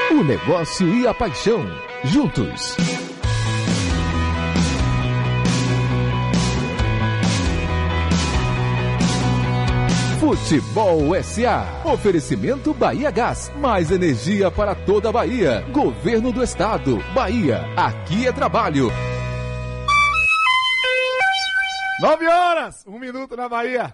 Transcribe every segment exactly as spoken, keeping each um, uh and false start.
O negócio e a paixão, juntos. Futebol S A. Oferecimento Bahia Gás. Mais energia para toda a Bahia. Governo do Estado. Bahia. Aqui é trabalho. Nove horas. Um minuto na Bahia.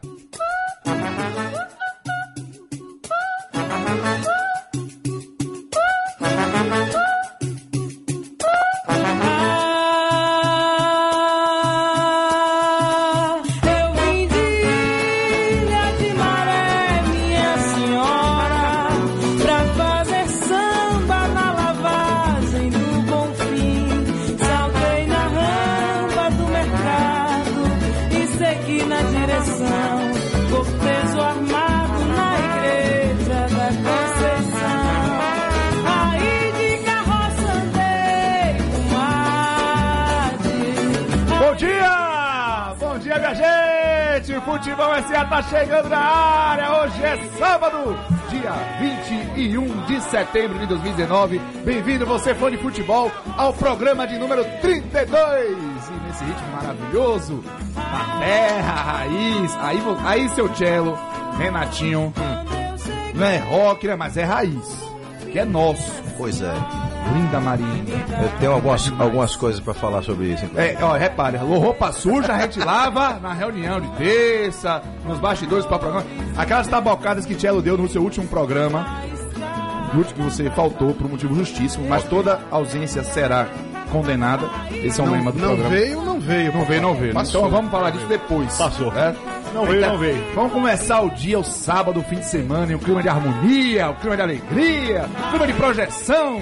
Futebol S A tá chegando na área, hoje é sábado, dia vinte e um de setembro de dois mil e dezenove. Bem-vindo você, fã de futebol, ao programa de número trinta e dois. E nesse ritmo maravilhoso, na terra, raiz, aí, aí seu cello, Renatinho, hum, não é rock, né, mas é raiz, que é nosso. Pois é. Linda Maria. Eu tenho algumas, algumas coisas pra falar sobre isso. É, ó, repare, roupa suja a gente lava na reunião de terça, nos bastidores para o programa. Aquelas tabocadas que Tchelo deu no seu último programa, no último que você faltou por um motivo justíssimo, mas toda ausência será condenada. Esse é o não, lema do não programa. Veio, não veio. Não veio, não veio. Passou. Então vamos falar disso depois. Passou. Né? Não veio, não veio. Vamos começar o dia, o sábado, o fim de semana, em um clima de harmonia, um clima de alegria, um clima de projeção.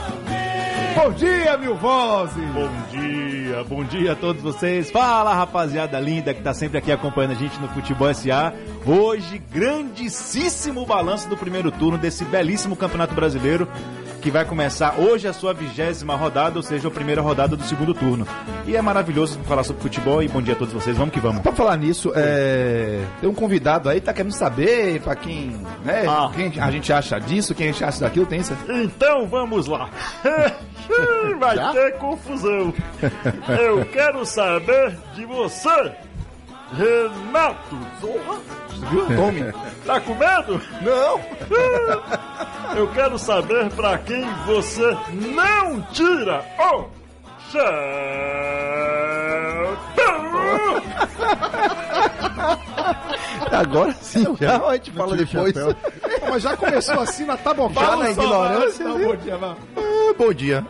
Bom dia, mil vozes! Bom dia, bom dia a todos vocês. Fala, rapaziada linda que tá sempre aqui acompanhando a gente no Futebol S A. Hoje, grandíssimo balanço do primeiro turno desse belíssimo Campeonato Brasileiro, que vai começar hoje a sua vigésima rodada, ou seja, a primeira rodada do segundo turno. E é maravilhoso falar sobre futebol e bom dia a todos vocês, vamos que vamos. Pra falar nisso, é... tem um convidado aí, tá querendo saber pra quem, né, ah. quem a gente acha disso, quem a gente acha daquilo, tem isso? Então vamos lá. Vai Já? ter confusão. Eu quero saber de você, Renato Zorra. Viu? Tome. Tá com medo? Não. Eu quero saber pra quem você não tira o chapéu. Agora sim, já a gente fala depois. Pô, mas já começou assim na tabocada. Já na ignorância. Não, bom dia, mano. Ah, bom dia.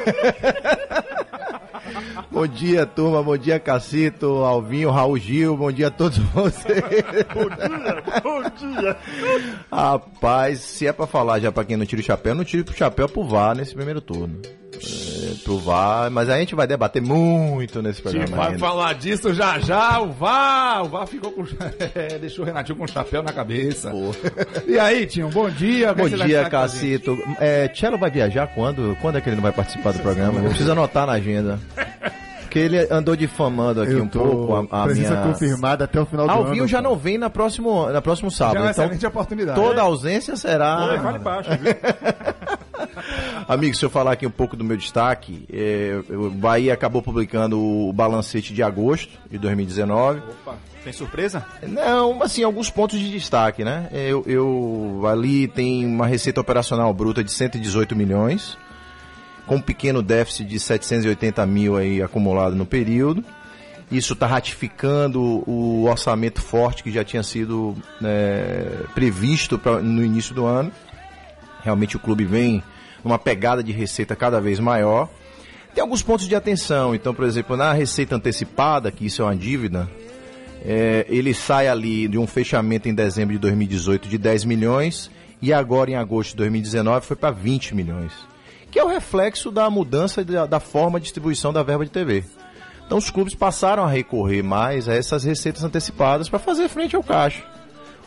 Bom dia, turma. Bom dia, Cacito, Alvinho, Raul Gil. Bom dia a todos vocês. Bom dia, bom dia. Rapaz, se é pra falar já pra quem não tira o chapéu, não tire o chapéu pro V A R nesse primeiro turno. É, pro V A R, mas a gente vai debater muito nesse programa. A gente vai ainda falar disso já já. O V A R, o V A R ficou com. É, deixou o Renatinho com o chapéu na cabeça. Pô. E aí, Tinho, bom dia. Bom dia, Cacito. É, Tchelo vai viajar quando? Quando é que ele não vai participar do programa? Não precisa anotar na agenda. Porque ele andou difamando aqui Eu um pouco a, a presença minha... confirmada até o final do ano. Alvinho já não vem na próximo, na próximo sábado. Já é uma então excelente oportunidade. toda ausência será... Oi, fale baixo, viu? Amigo, se eu falar aqui um pouco do meu destaque, é, o Bahia acabou publicando o balancete de agosto de dois mil e dezenove. Opa, tem surpresa? Não, assim, alguns pontos de destaque, né? Eu, eu ali tem uma receita operacional bruta de cento e dezoito milhões, com um pequeno déficit de setecentos e oitenta mil aí acumulado no período. Isso está ratificando o orçamento forte que já tinha sido é, previsto pra, no início do ano. Realmente o clube vem numa pegada de receita cada vez maior. Tem alguns pontos de atenção. Então, por exemplo, na receita antecipada, que isso é uma dívida, é, ele sai ali de um fechamento em dezembro de dois mil e dezoito de dez milhões e agora em agosto de dois mil e dezenove foi para vinte milhões. Que é o reflexo da mudança da, da forma de distribuição da verba de T V. Então os clubes passaram a recorrer mais a essas receitas antecipadas para fazer frente ao caixa.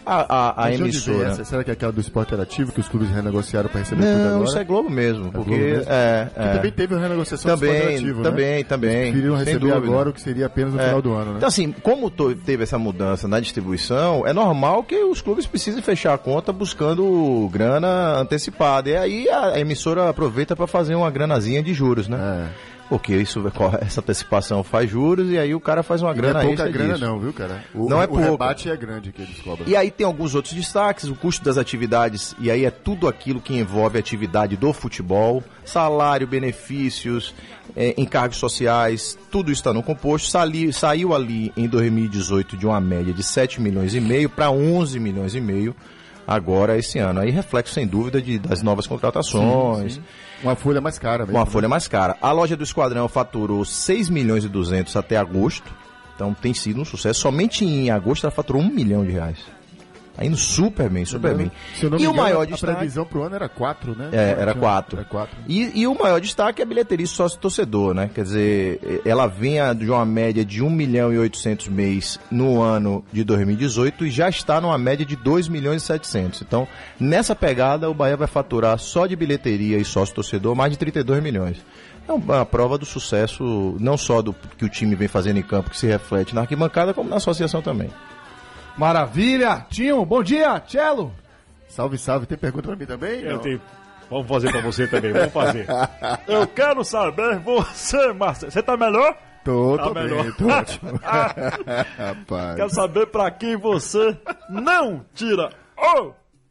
A, a, a Mas de onde vem emissora... essa? Será que é aquela do Esporte Interativo que os clubes renegociaram para receber Não, tudo agora? isso é Globo mesmo. Porque, Globo mesmo? É, Porque é. também teve uma renegociação Também, do Esporte Interativo, também, né? também. Eles preferiram sem receber dúvida. agora o que seria apenas no É. final do ano, né? Então, assim, como to- teve essa mudança na distribuição, é normal que os clubes precisem fechar a conta buscando grana antecipada. E aí a, a emissora aproveita para fazer uma granazinha de juros, né? É. Porque isso, essa antecipação faz juros e aí o cara faz uma E grana não é pouca extra grana disso. não, viu, cara? O, Não é o pouco. rebate é grande que eles cobram. E aí tem alguns outros destaques, o custo das atividades, e aí é tudo aquilo que envolve a atividade do futebol, salário, benefícios, é, encargos sociais, tudo isso está no composto. Sali, saiu ali em dois mil e dezoito de uma média de sete milhões e meio para onze milhões e meio agora esse ano. Aí reflexo sem dúvida de, das novas contratações. Sim, sim. Uma folha mais cara mesmo. Uma folha mais cara. A loja do Esquadrão faturou seis milhões e duzentos até agosto. Então tem sido um sucesso. Somente em agosto ela faturou um milhão de reais. Tá indo super bem, super bem. Se eu não E me o engano, maior a destaque... previsão pro ano era quatro, né? É, era Tinha- quatro. Era quatro. E, e o maior destaque é a bilheteria sócio-torcedor, né? Quer dizer, ela vinha de uma média de um milhão e oitocentos mês no ano de dois mil e dezoito e já está numa média de dois milhões e setecentos. Então, nessa pegada, o Bahia vai faturar só de bilheteria e sócio-torcedor mais de trinta e dois milhões. É uma prova do sucesso, não só do que o time vem fazendo em campo, que se reflete na arquibancada, como na associação também. Maravilha! Tinho, bom dia, Tchelo! Salve, salve. Tem pergunta pra mim também? Eu Não. tenho. Vamos fazer pra você também, vamos fazer. Eu quero saber, você, Marcelo, você tá melhor? Tô, Tá tô bem, melhor. tô ótimo. Rapaz. Quero saber pra quem você não tira o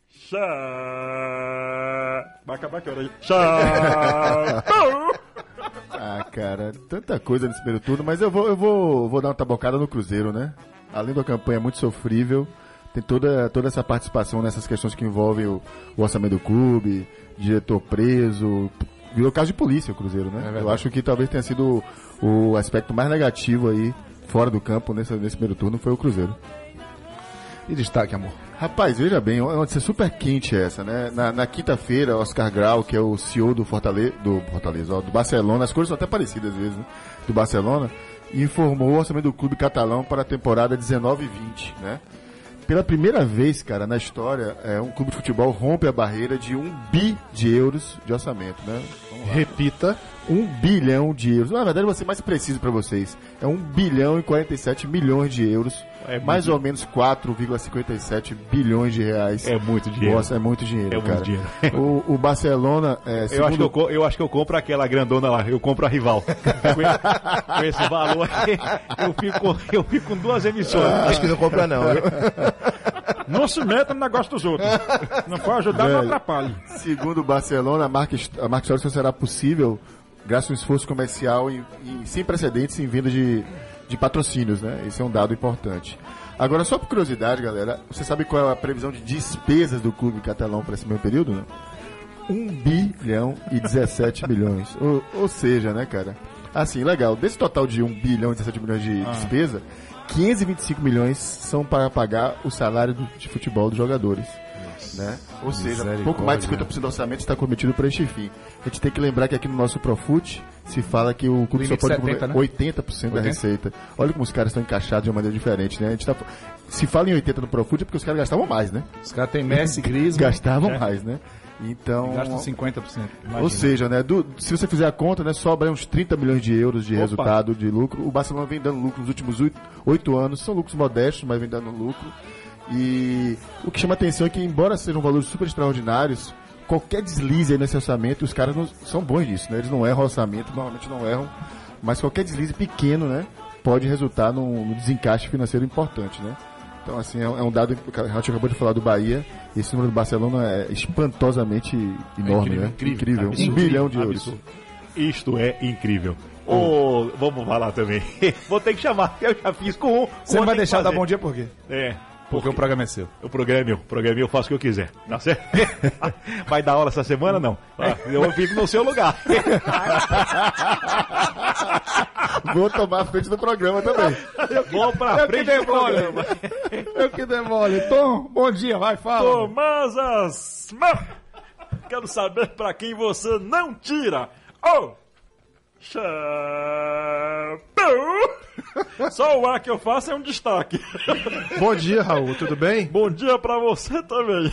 chá. Vai acabar que hora? Chá. Ah, cara, tanta coisa nesse primeiro turno, mas eu vou, eu vou, vou dar uma tabocada no Cruzeiro, né? Além da campanha muito sofrível, tem toda, toda essa participação nessas questões que envolvem o, o orçamento do clube, diretor preso, virou caso de polícia o Cruzeiro, né? É eu acho que talvez tenha sido o, o aspecto mais negativo aí, fora do campo, nesse, nesse primeiro turno, foi o Cruzeiro. E destaque, amor. Rapaz, veja bem, é uma notícia super quente essa, né? Na, na quinta-feira, Oscar Grau, que é o C E O do Fortaleza, do Fortaleza, ó, do Barcelona, as coisas são até parecidas às vezes, né? Do Barcelona, informou o orçamento do clube catalão para a temporada dezenove vinte, né? Pela primeira vez, cara, na história, é, um clube de futebol rompe a barreira de um bi de euros de orçamento, né? Vamos lá. Repita. Um bilhão de euros. Na verdade, vou ser mais preciso para vocês. É um bilhão e quarenta e sete milhões de euros. É mais muito- ou menos quatro vírgula cinquenta e sete bilhões de reais. É muito dinheiro. Nossa, é muito dinheiro, É cara. muito dinheiro. O, o Barcelona, é, Eu acho, segundo- que eu, co- eu acho que eu compro aquela grandona lá, eu compro a rival. com, esse, com esse valor aí, eu fico, eu fico com duas emissoras. Acho que não compra não, viu? Não se meta no negócio dos outros. Não for ajudar, não Velho. atrapalhe. segundo o Barcelona, a marca, a marca histórica só será possível graças a um esforço comercial em- em- sem precedentes em venda de, de patrocínios, né? Esse é um dado importante. Agora, só por curiosidade, galera, você sabe qual é a previsão de despesas do clube catalão para esse mesmo período, né? um bilhão e dezessete milhões. Ou, ou seja, né, cara? Assim, legal. Desse total de um bilhão e dezessete milhões de despesa, quinhentos e vinte e cinco milhões são para pagar o salário do- de futebol dos jogadores. Né? Ou seja, pouco mais de cinquenta por cento do orçamento está comprometido para este fim. A gente tem que lembrar que aqui no nosso Profut se fala que o clube só Limite pode setenta, comer né? oitenta por cento da oitenta? receita. Olha como os caras estão encaixados de uma maneira diferente, né? A gente tá... Se fala em oitenta no Profut é porque os caras gastavam mais, né? Os caras têm Messi, Griezmann, Gastavam mais, né? Então, gastam cinquenta por cento. ou seja, né, do- se você fizer a conta, né, sobra uns trinta milhões de euros de Opa. resultado, de lucro. O Barcelona vem dando lucro nos últimos oito, oito anos, são lucros modestos, mas vem dando lucro. E o que chama atenção é que, embora sejam valores super extraordinários, qualquer deslize aí nesse orçamento, os caras não, são bons nisso, né? Eles não erram orçamento, normalmente não erram, mas qualquer deslize pequeno, né, pode resultar num, num desencaixe financeiro importante, né? Então, assim, é, um- é um dado, o Renato acabou de falar do Bahia, esse número do Barcelona é espantosamente enorme, incrível, né? incrível. Um Absurdo. bilhão de euros. Absurdo. Isto é incrível. Ô, vamos falar também. Vou ter que chamar, eu já fiz com um. Você não vai deixar dar bom dia por quê? É. Porque o programa é seu. O programa é meu, o programa é meu, eu faço o que eu quiser, tá certo? Vai dar aula essa semana? Não. Ah, eu fico no seu lugar. Vou tomar a frente do programa também. Vou pra frente do programa. Eu que demole. Tom, bom dia, vai, fala. Tomasas, quero saber pra quem você não tira o chapéu. Só o ar que eu faço é um destaque. Bom dia, Raul, tudo bem? Bom dia pra você também.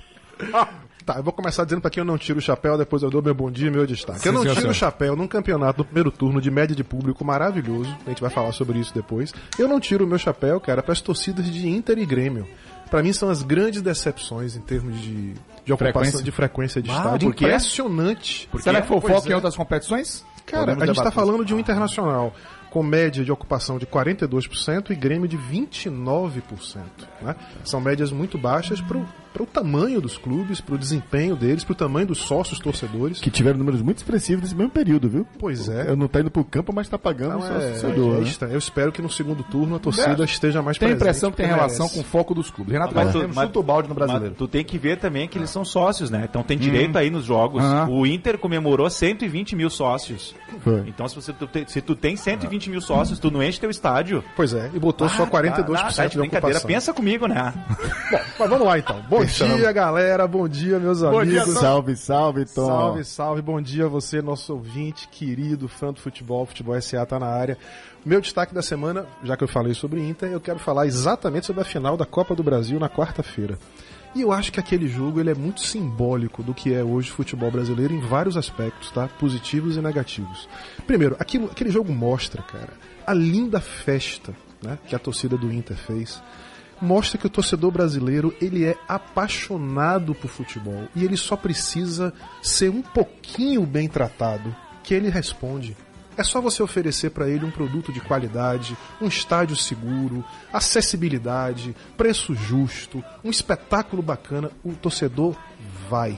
Tá, eu vou começar dizendo pra quem eu não tiro o chapéu, depois eu dou meu bom dia e meu destaque. Sim, eu não senhor, tiro senhor. o chapéu num campeonato no primeiro turno de média de público maravilhoso, a gente vai falar sobre isso depois. Eu não tiro o meu chapéu, cara, pras torcidas de Inter e Grêmio. Pra mim são as grandes decepções em termos de, de ocupação, Frequência. de frequência de Ah, estádio. por quê? Impressionante. Será que foi Pois foco é. em outras competições? Cara, Podemos a gente está debater. falando de um Internacional com média de ocupação de quarenta e dois por cento e Grêmio de vinte e nove por cento. Né? São médias muito baixas para o tamanho dos clubes, para o desempenho deles, para o tamanho dos sócios torcedores. Que tiveram números muito expressivos nesse mesmo período, viu? Pois é. Eu não tá indo pro campo, mas tá pagando Não, o é, sócio é torcedor, né? estranho. Eu espero que no segundo turno a torcida É. esteja mais Tem a presente. impressão que tem porque relação merece. com o foco dos clubes. Renato Mas Gaúcho tu- tem um mas- chuta o balde no Mas brasileiro. tu tem que ver também que eles são sócios, né? Então tem direito aí nos jogos. Aham. O Inter comemorou cento e vinte mil sócios. Foi. Então se, você, tu, te- se tu tem cento e vinte mil sócios, tu não enche teu estádio. Pois é, e botou só quarenta e dois por Ah, cento tá de de brincadeira. ocupação. Pensa comigo, né? Bom, mas vamos lá então. Bom dia, galera. Bom dia, meus amigos. Salve, salve, Tom. Salve, salve, bom dia a você, nosso ouvinte, querido, fã do futebol, Futebol S A tá na área. Meu destaque da semana, já que eu falei sobre Inter, eu quero falar exatamente sobre a final da Copa do Brasil na quarta-feira. E eu acho que aquele jogo ele é muito simbólico do que é hoje o futebol brasileiro em vários aspectos, tá? Positivos e negativos. Primeiro, aquilo, aquele jogo mostra, cara, a linda festa, né, que a torcida do Inter fez. Mostra que o torcedor brasileiro ele é apaixonado por futebol e ele só precisa ser um pouquinho bem tratado que ele responde. É só você oferecer para ele um produto de qualidade, um estádio seguro, acessibilidade, preço justo, um espetáculo bacana, o torcedor vai.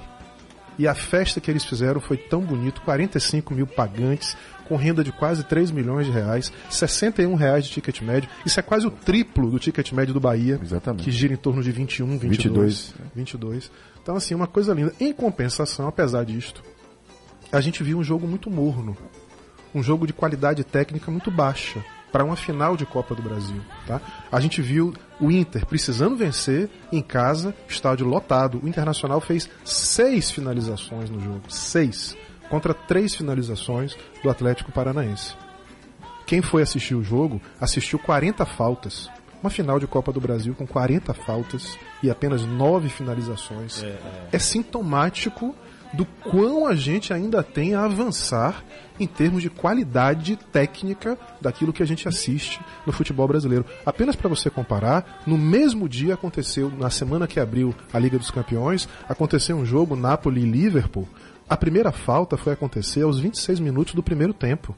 E a festa que eles fizeram foi tão bonito, quarenta e cinco mil pagantes, com renda de quase três milhões de reais, sessenta e um reais de ticket médio. Isso é quase o triplo do ticket médio do Bahia, Exatamente. que gira em torno de vinte e um, vinte e dois. vinte e dois. Então, assim, uma coisa linda. Em compensação, apesar disto, a gente viu um jogo muito morno. Um jogo de qualidade técnica muito baixa para uma final de Copa do Brasil. Tá? A gente viu o Inter precisando vencer em casa, estádio lotado. O Internacional fez seis finalizações no jogo. Seis. Contra três finalizações do Atlético Paranaense. Quem foi assistir o jogo assistiu quarenta faltas. Uma final de Copa do Brasil com quarenta faltas e apenas nove finalizações. É, é. é sintomático do quão a gente ainda tem a avançar em termos de qualidade técnica daquilo que a gente assiste no futebol brasileiro. Apenas para você comparar, no mesmo dia aconteceu, na semana que abriu a Liga dos Campeões, aconteceu um jogo Napoli e Liverpool. A primeira falta foi acontecer aos vinte e seis minutos do primeiro tempo.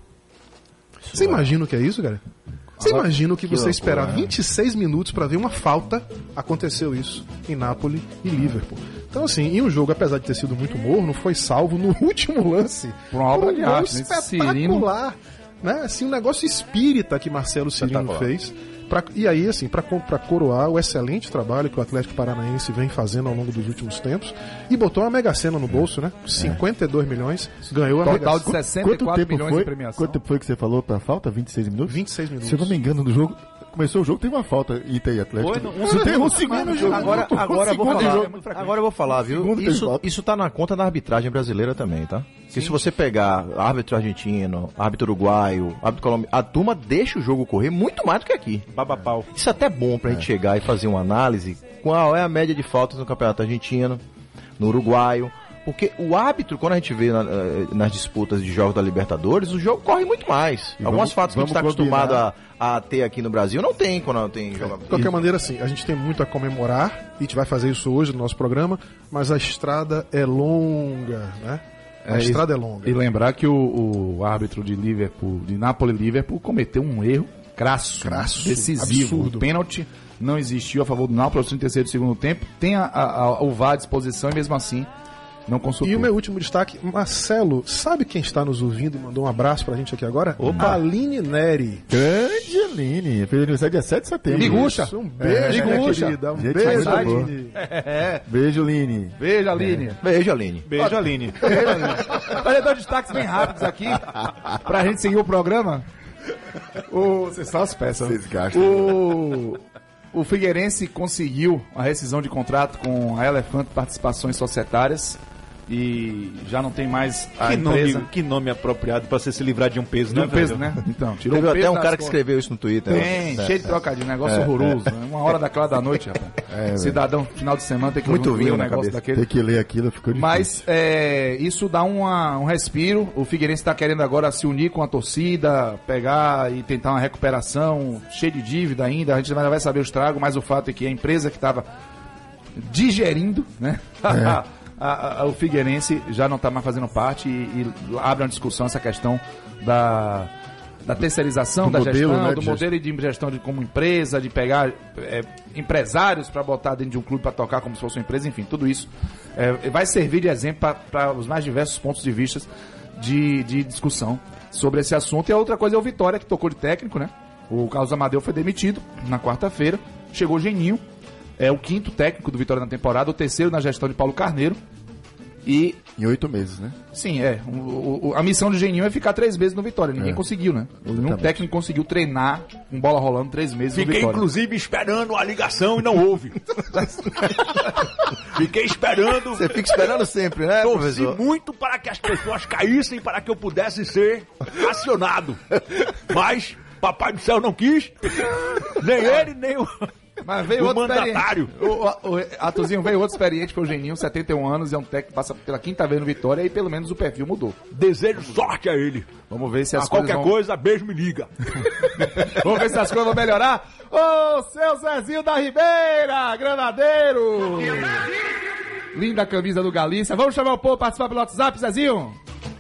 Você imagina o que é isso, cara? Você imagina que você esperar vinte e seis minutos para ver uma falta? Aconteceu isso em Napoli e Liverpool. Então, assim, em um jogo, apesar de ter sido muito morno, foi salvo no último lance Por uma obra um de gol arte, né? espetacular. Né? Assim, um negócio espírita que Marcelo Cirino fez. Pra, e aí, assim, para coroar o excelente trabalho que o Atlético Paranaense vem fazendo ao longo dos últimos tempos, e botou uma mega sena no bolso, né? cinquenta e dois milhões, ganhou a Total mega de sessenta e Quanto quatro tempo milhões foi? de premiação. Quanto tempo foi que você falou pra falta? vinte e seis minutos? vinte e seis minutos. Se eu não me engano, no jogo. Começou o jogo, teve uma falta Inter e Atlético. Foi, não- Você tem um segundo jogo. Agora, um agora, eu vou segundo falar, jogo. agora eu vou falar, viu? Segundo tem Isso, falta. isso tá na conta da arbitragem brasileira também, tá? Porque se você pegar árbitro argentino, árbitro uruguaio, árbitro colombiano, a turma deixa o jogo correr muito mais do que aqui. Babapau. Isso é até bom pra gente chegar e fazer uma análise. Qual é a média de faltas no campeonato argentino, no uruguaio? Porque o árbitro, quando a gente vê na- eh, nas disputas de jogos da Libertadores, o jogo corre muito mais. E Algumas vamos- fatos que a gente está vamos acostumado a, a ter aqui no Brasil não tem quando tem jogador. De qualquer maneira, assim, a gente tem muito a comemorar, e a gente vai fazer isso hoje no nosso programa, mas a estrada é longa, né? A É, estrada e, é longa. E lembrar que o, o árbitro de Liverpool, de Napoli e Liverpool, cometeu um erro crasso, Crasso, decisivo. absurdo. O pênalti não existiu a favor do Napoli aos trinta e terceiro do segundo tempo. Tem a, a, a, o V A R à disposição e mesmo assim não consultou. E o meu último destaque, Marcelo, sabe quem está nos ouvindo e mandou um abraço pra gente aqui agora? Opa! Aline Neri. Grande Aline. Fez aniversário dia sete de setembro. Miguxa. Um beijo, É, minha Miguxa. querida. Um Gente, beijo, muito boa. Aline. Beijo, Line. Beijo, Aline. Beijo, Aline. Beijo, Aline. Olha, dois destaques bem rápidos aqui, pra gente seguir o programa. O, vocês são as peças. Vocês gastam. O, o Figueirense conseguiu a rescisão de contrato com a Elefante Participações Societárias e já não tem mais a que empresa. Nome, que nome apropriado para você se livrar de um peso, De né, um peso, velho? né? Então, tirou Teve um até peso um das cara que costas. escreveu isso no Twitter. Tem, né? cheio de trocadilho, negócio É, horroroso. Né? Uma hora daquela da noite, rapaz. É, Cidadão, final de semana, tem que Muito ouvir vinho um na negócio cabeça. daquele. Tem que ler aquilo, ficou difícil. Mas é, isso dá uma, um respiro. O Figueirense está querendo agora se unir com a torcida, pegar e tentar uma recuperação, cheio de dívida ainda. A gente ainda vai saber o estrago, mas o fato é que a empresa que estava digerindo, né? É. a, a, o Figueirense já não está mais fazendo parte e, e abre uma discussão essa questão da, da terceirização, Do da modelo, gestão, né, do de modelo de gestão de, como empresa, de pegar é, empresários para botar dentro de um clube para tocar como se fosse uma empresa, enfim, tudo isso é, vai servir de exemplo para os mais diversos pontos de vista de, de discussão sobre esse assunto. E a outra coisa é o Vitória, que tocou de técnico, né? O Carlos Amadeu foi demitido na quarta-feira, chegou o Geninho, é o quinto técnico do Vitória na temporada, o terceiro na gestão de Paulo Carneiro. E, Em oito meses, né? sim, é. O, o, a missão do Geninho é ficar três meses no Vitória. Ninguém É. conseguiu, né? Nenhum Exatamente. técnico conseguiu treinar com bola rolando três meses no Fiquei, Vitória. inclusive, esperando a ligação e não houve. Fiquei esperando. Você fica esperando sempre, né, Torci professor? muito para que as pessoas caíssem, para que eu pudesse ser acionado. Mas Papai do Céu não quis. Nem ele, nem o... Mas veio O outro mandatário. experiente. O, o, o Atuzinho veio outro experiente, foi o Geninho, setenta e um anos, é um técnico que passa pela quinta vez no Vitória e pelo menos o perfil mudou. Desejo sorte a ele. Vamos ver se as A coisas qualquer vão... coisa, beijo, me liga. Vamos ver se as coisas vão melhorar. Ô, seu Zezinho da Ribeira, granadeiro! Linda camisa do Galícia. Vamos chamar o povo para participar pelo WhatsApp, Zezinho?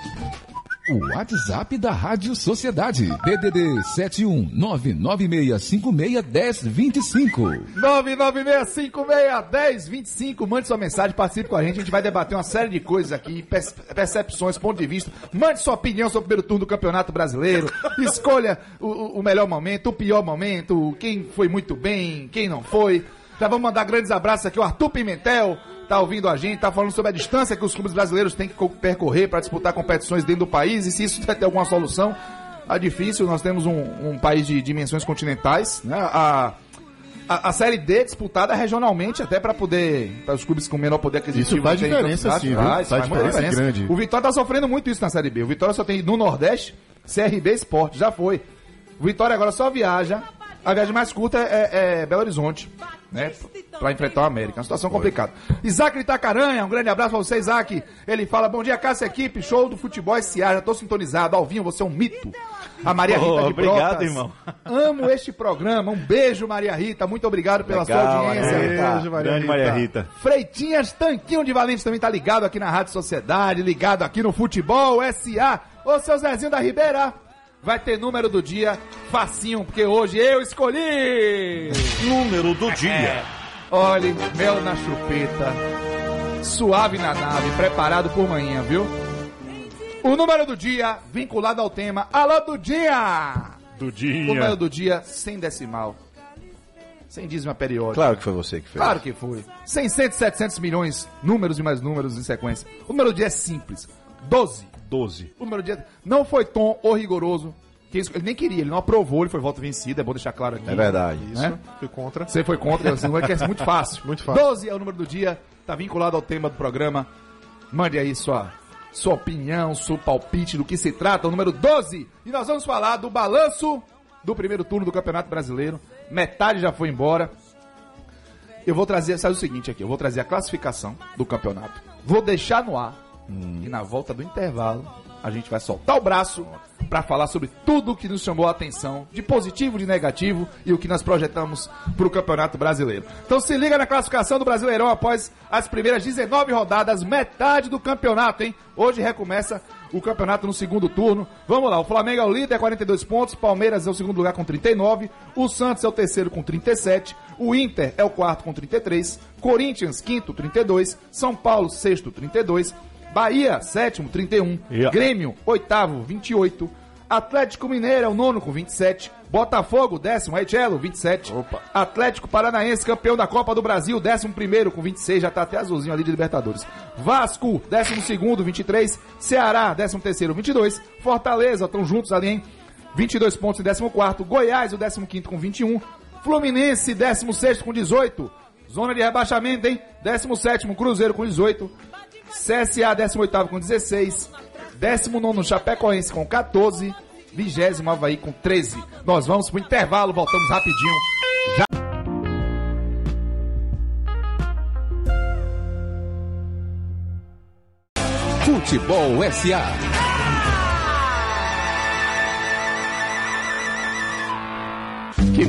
O WhatsApp da Rádio Sociedade. D D D sete um nove nove seis cinco seis um zero dois cinco. nove nove seis cinco seis um zero dois cinco. Mande sua mensagem, participe com a gente. A gente vai debater uma série de coisas aqui, percepções, ponto de vista. Mande sua opinião sobre o primeiro turno do Campeonato Brasileiro. Escolha o, o melhor momento, o pior momento, quem foi muito bem, quem não foi. Já vamos mandar grandes abraços aqui. O Arthur Pimentel tá ouvindo a gente, tá falando sobre a distância que os clubes brasileiros têm que percorrer para disputar competições dentro do país e se isso vai ter alguma solução. É difícil, nós temos um, um país de dimensões continentais, né? A, a, a Série D disputada regionalmente até para poder, para os clubes com menor poder aquisitivo. Isso faz terem diferença, oportunidade. sim, viu? Faz, Faz faz muita diferença grande. O Vitória tá sofrendo muito isso na Série B. O Vitória só tem no Nordeste C R B Sport, já foi. O Vitória agora só viaja. A viagem mais curta é, é Belo Horizonte, né? Pra enfrentar o América. Uma situação complicada. Isaac de Itacaranha, um grande abraço pra você, Isaac. Ele fala: bom dia, Cássio, equipe, show do Futebol S A. Já tô sintonizado. Alvinho, você é um mito. A Maria Rita Oh, de obrigado, Brotas. irmão. Amo este programa. Um beijo, Maria Rita. Muito obrigado pela Legal, sua audiência. Maria Rita. Beijo, Maria Grande Rita. Maria Rita. Freitinhas Tanquinho de Valente também tá ligado aqui na Rádio Sociedade, ligado aqui no Futebol S A. Ô, seu Zezinho da Ribeira, vai ter número do dia facinho, porque hoje eu escolhi. Número do dia. Olha, mel na chupeta, suave na nave, preparado por manhã, viu? O número do dia, vinculado ao tema Alô do Dia. Do O dia. número do dia, sem decimal. Sem dízima periódica. Claro que foi você que fez. Claro que foi. seiscentos, setecentos milhões, números e mais números em sequência. O número do dia é simples. doze. doze. O número do dia não foi tom ou rigoroso. Que isso, ele nem queria, ele não aprovou, ele foi voto vencido, é bom deixar claro aqui. É verdade. Isso. Né? Fui contra. Você foi contra, esse número que é muito fácil. Muito fácil. doze é o número do dia, tá vinculado ao tema do programa. Mande aí sua, sua opinião, seu palpite do que se trata, o número doze. E nós vamos falar do balanço do primeiro turno do Campeonato Brasileiro. Metade já foi embora. Eu vou trazer, sabe o seguinte aqui, eu vou trazer a classificação do campeonato. Vou deixar no ar. Hum. E na volta do intervalo, a gente vai soltar o braço para falar sobre tudo que nos chamou a atenção, de positivo, de negativo e o que nós projetamos para o Campeonato Brasileiro. Então se liga na classificação do Brasileirão após as primeiras dezenove rodadas, metade do campeonato, hein? Hoje recomeça o campeonato no segundo turno. Vamos lá, o Flamengo é o líder, quarenta e dois pontos, Palmeiras é o segundo lugar com trinta e nove, o Santos é o terceiro com trinta e sete, o Inter é o quarto com trinta e três, Corinthians, quinto, trinta e dois, São Paulo, sexto, trinta e dois, Bahia, sétimo, trinta e um, Yeah. Grêmio, oitavo, vinte e oito, Atlético Mineiro é o nono com vinte e sete, Botafogo, décimo, Aichelo, vinte e sete, Opa. Atlético Paranaense, campeão da Copa do Brasil, décimo primeiro com vinte e seis, já tá até azulzinho ali de Libertadores. Vasco, décimo segundo, vinte e três, Ceará, décimo terceiro, vinte e dois, Fortaleza, estão juntos ali, hein? vinte e dois pontos em décimo quarto, Goiás, o décimo quinto com vinte e um, Fluminense, décimo sexto com dezoito, zona de rebaixamento, hein? décimo sétimo, Cruzeiro com dezoito, C S A décimo oitavo com dezesseis, décimo nono Chapecoense com quatorze, vigésimo Avaí com treze. Nós vamos pro intervalo, voltamos rapidinho. Já... Futebol S A. Que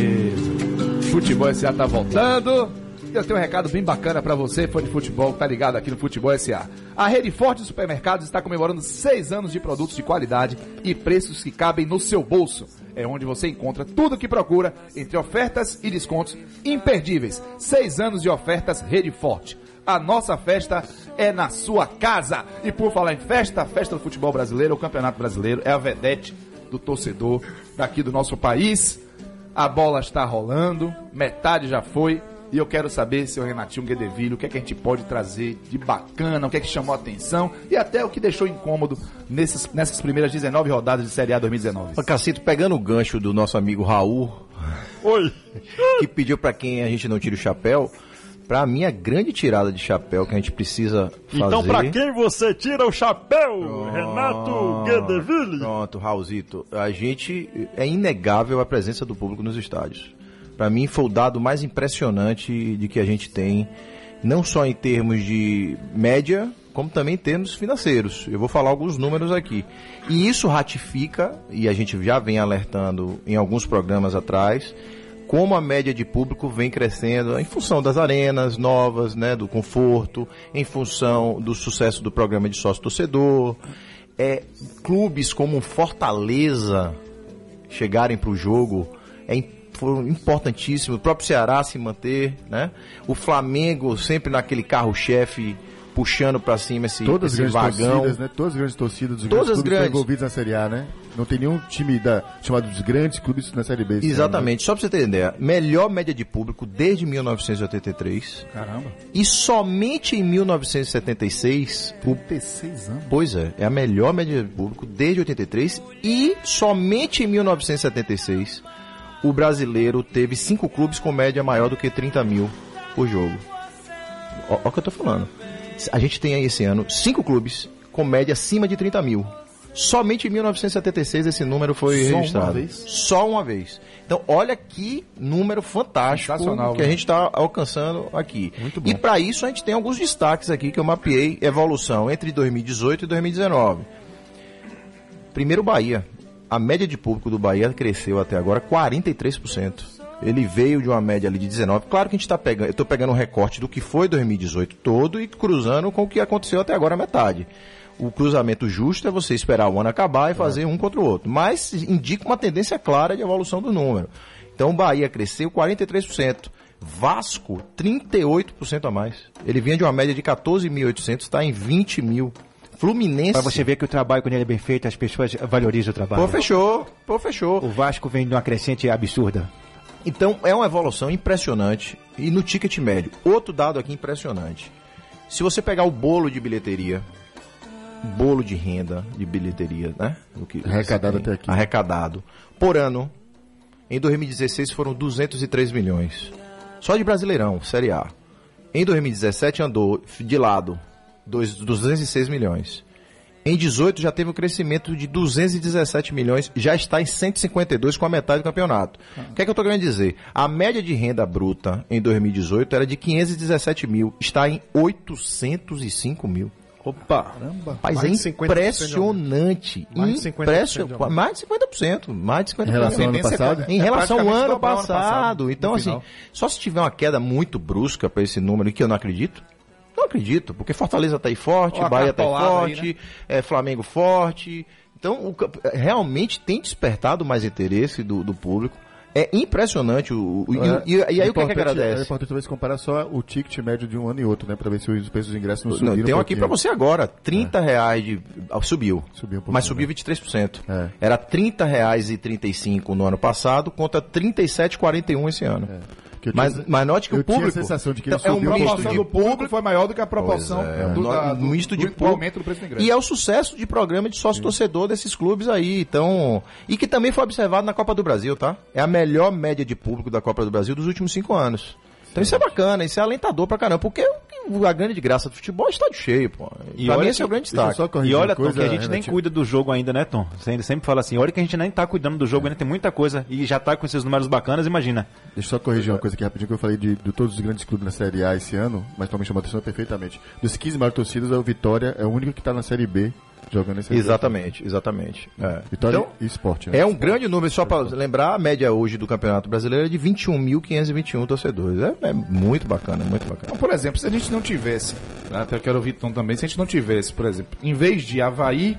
beleza. Futebol S A tá voltando. Eu tenho um recado bem bacana pra você, fã de futebol, que tá ligado aqui no Futebol S A. A Rede Forte de Supermercados está comemorando seis anos de produtos de qualidade e preços que cabem no seu bolso. É onde você encontra tudo o que procura, entre ofertas e descontos imperdíveis. Seis anos de ofertas Rede Forte. A nossa festa é na sua casa. E por falar em festa, a festa do futebol brasileiro, o Campeonato Brasileiro, é a vedete do torcedor daqui do nosso país. A bola está rolando, metade já foi. E eu quero saber, seu Renatinho Guedevilho, o que é que a gente pode trazer de bacana, o que é que chamou a atenção e até o que deixou incômodo nessas, nessas primeiras dezenove rodadas de Série A dois mil e dezenove. Ô, Cacito, pegando o gancho do nosso amigo Raul, Oi. que pediu pra quem a gente não tire o chapéu, pra mim a grande tirada de chapéu que a gente precisa fazer... Então pra quem você tira o chapéu, Pronto, Renato Guedevilho? Pronto, Raulzito, a gente... É inegável a presença do público nos estádios. Para mim foi o dado mais impressionante de que a gente tem, não só em termos de média, como também em termos financeiros. Eu vou falar alguns números aqui. E isso ratifica, e a gente já vem alertando em alguns programas atrás, como a média de público vem crescendo em função das arenas novas, né, do conforto, em função do sucesso do programa de sócio-torcedor. É, clubes como Fortaleza chegarem para o jogo é importante. Foi importantíssimo, o próprio Ceará se manter, né? O Flamengo sempre naquele carro-chefe puxando pra cima esse, Todas esse as grandes vagão. torcidas, né? Todas as grandes torcidas dos Todas grandes as clubes grandes. estão envolvidos na Série A, né? Não tem nenhum time da, chamado dos grandes clubes na Série B. Exatamente, só pra você ter ideia, melhor média de público desde mil novecentos e oitenta e três. Caramba. E somente em mil novecentos e setenta e seis, o... trinta e seis anos. Pois é, é a melhor média de público desde oitenta e três e somente em mil novecentos e setenta e seis o brasileiro teve cinco clubes com média maior do que trinta mil por jogo. Olha o que eu tô falando. A gente tem aí esse ano cinco clubes com média acima de trinta mil. Somente em mil novecentos e setenta e seis esse número foi Só registrado. uma vez? Só uma vez. Então, olha que número fantástico que né? a gente está alcançando aqui. Muito bom. E para isso a gente tem alguns destaques aqui que eu mapeei, evolução entre dois mil e dezoito e dois mil e dezenove. Primeiro, Bahia. A média de público do Bahia cresceu até agora quarenta e três por cento. Ele veio de uma média ali de dezenove. Claro que a gente está pegando, eu estou pegando um recorte do que foi dois mil e dezoito todo e cruzando com o que aconteceu até agora a metade. O cruzamento justo é você esperar o ano acabar e fazer é. um contra o outro. Mas indica uma tendência clara de evolução do número. Então o Bahia cresceu quarenta e três por cento. Vasco, trinta e oito por cento a mais. Ele vinha de uma média de quatorze mil e oitocentos, está em vinte mil. Fluminense... Para você ver que o trabalho, quando ele é bem feito, as pessoas valorizam o trabalho. Pô, fechou. Pô, fechou. O Vasco vem de uma crescente absurda. Então, é uma evolução impressionante. E no ticket médio, outro dado aqui impressionante. Se você pegar o bolo de bilheteria, bolo de renda de bilheteria, né? O que arrecadado até aqui. Arrecadado. Por ano, em dois mil e dezesseis foram duzentos e três milhões. Só de Brasileirão, Série A. Em dois mil e dezessete andou de lado duzentos e seis milhões. Em dezoito já teve um crescimento de duzentos e dezessete milhões, já está em cento e cinquenta e dois com a metade do campeonato. O ah. que é que eu estou querendo dizer? A média de renda bruta em dois mil e dezoito era de quinhentos e dezessete mil, está em oitocentos e cinco mil. Opa! Caramba! Mas é impressionante. Mais de cinquenta por cento. Mais de cinquenta por cento. Mais de cinquenta por cento. Em relação ao ano passado? Em relação ao ano passado. passado. Então, assim, final. Só se tiver uma queda muito brusca para esse número, que eu não acredito. Não acredito, porque Fortaleza tá aí forte, Ó, Bahia tá aí forte, aí, né? é, Flamengo forte. Então, o, realmente tem despertado mais interesse do, do público. É impressionante. O, o, é, e, e, e aí é o que é que agradece? É importante talvez comparar só o ticket médio de um ano e outro, né? Para ver se os preços dos ingressos não subiram. Não, tem um aqui para você agora. trinta é. reais de. Subiu. Subiu um pouco, mas subiu né? vinte e três por cento. É. Era trinta reais e trinta e cinco centavos no ano passado, contra trinta e sete reais e quarenta e um centavos esse ano. É. Mas, tinha, mas note que o público... Eu tinha a sensação de que então, ele é um a misto proporção de do público foi maior do que a proporção é, do, da, do, misto de do, do aumento do preço do ingresso. E é o sucesso de programa de sócio-torcedor desses clubes aí. Então, e que também foi observado na Copa do Brasil, tá? É a melhor média de público da Copa do Brasil dos últimos cinco anos. Então isso é bacana, isso é alentador pra caramba. Porque a grande graça do futebol é estádio cheio, pô. E pra olha mim esse que- é o grande deixa eu destaque. só corrigir E olha, uma Tom, coisa, que a gente nem Renatinho. cuida do jogo ainda, né, Tom? Você sempre fala assim, olha que a gente nem tá cuidando do jogo, ainda tem muita coisa. E já tá com esses números bacanas, imagina. Deixa eu só corrigir uma coisa aqui rapidinho, que eu falei de, de todos os grandes clubes na Série A esse ano, mas também chamou a atenção perfeitamente. Dos quinze maiores torcidas, o Vitória é o único que está na Série B jogando esse Exatamente, exatamente. É. Vitória Então, e Sport, né? é um grande número, só para lembrar, a média hoje do Campeonato Brasileiro é de vinte e um mil quinhentos e vinte e um torcedores. É, é muito bacana, muito bacana. Então, por exemplo, se a gente não tivesse, né, até eu quero ouvir Tom também, se a gente não tivesse, por exemplo, em vez de Avaí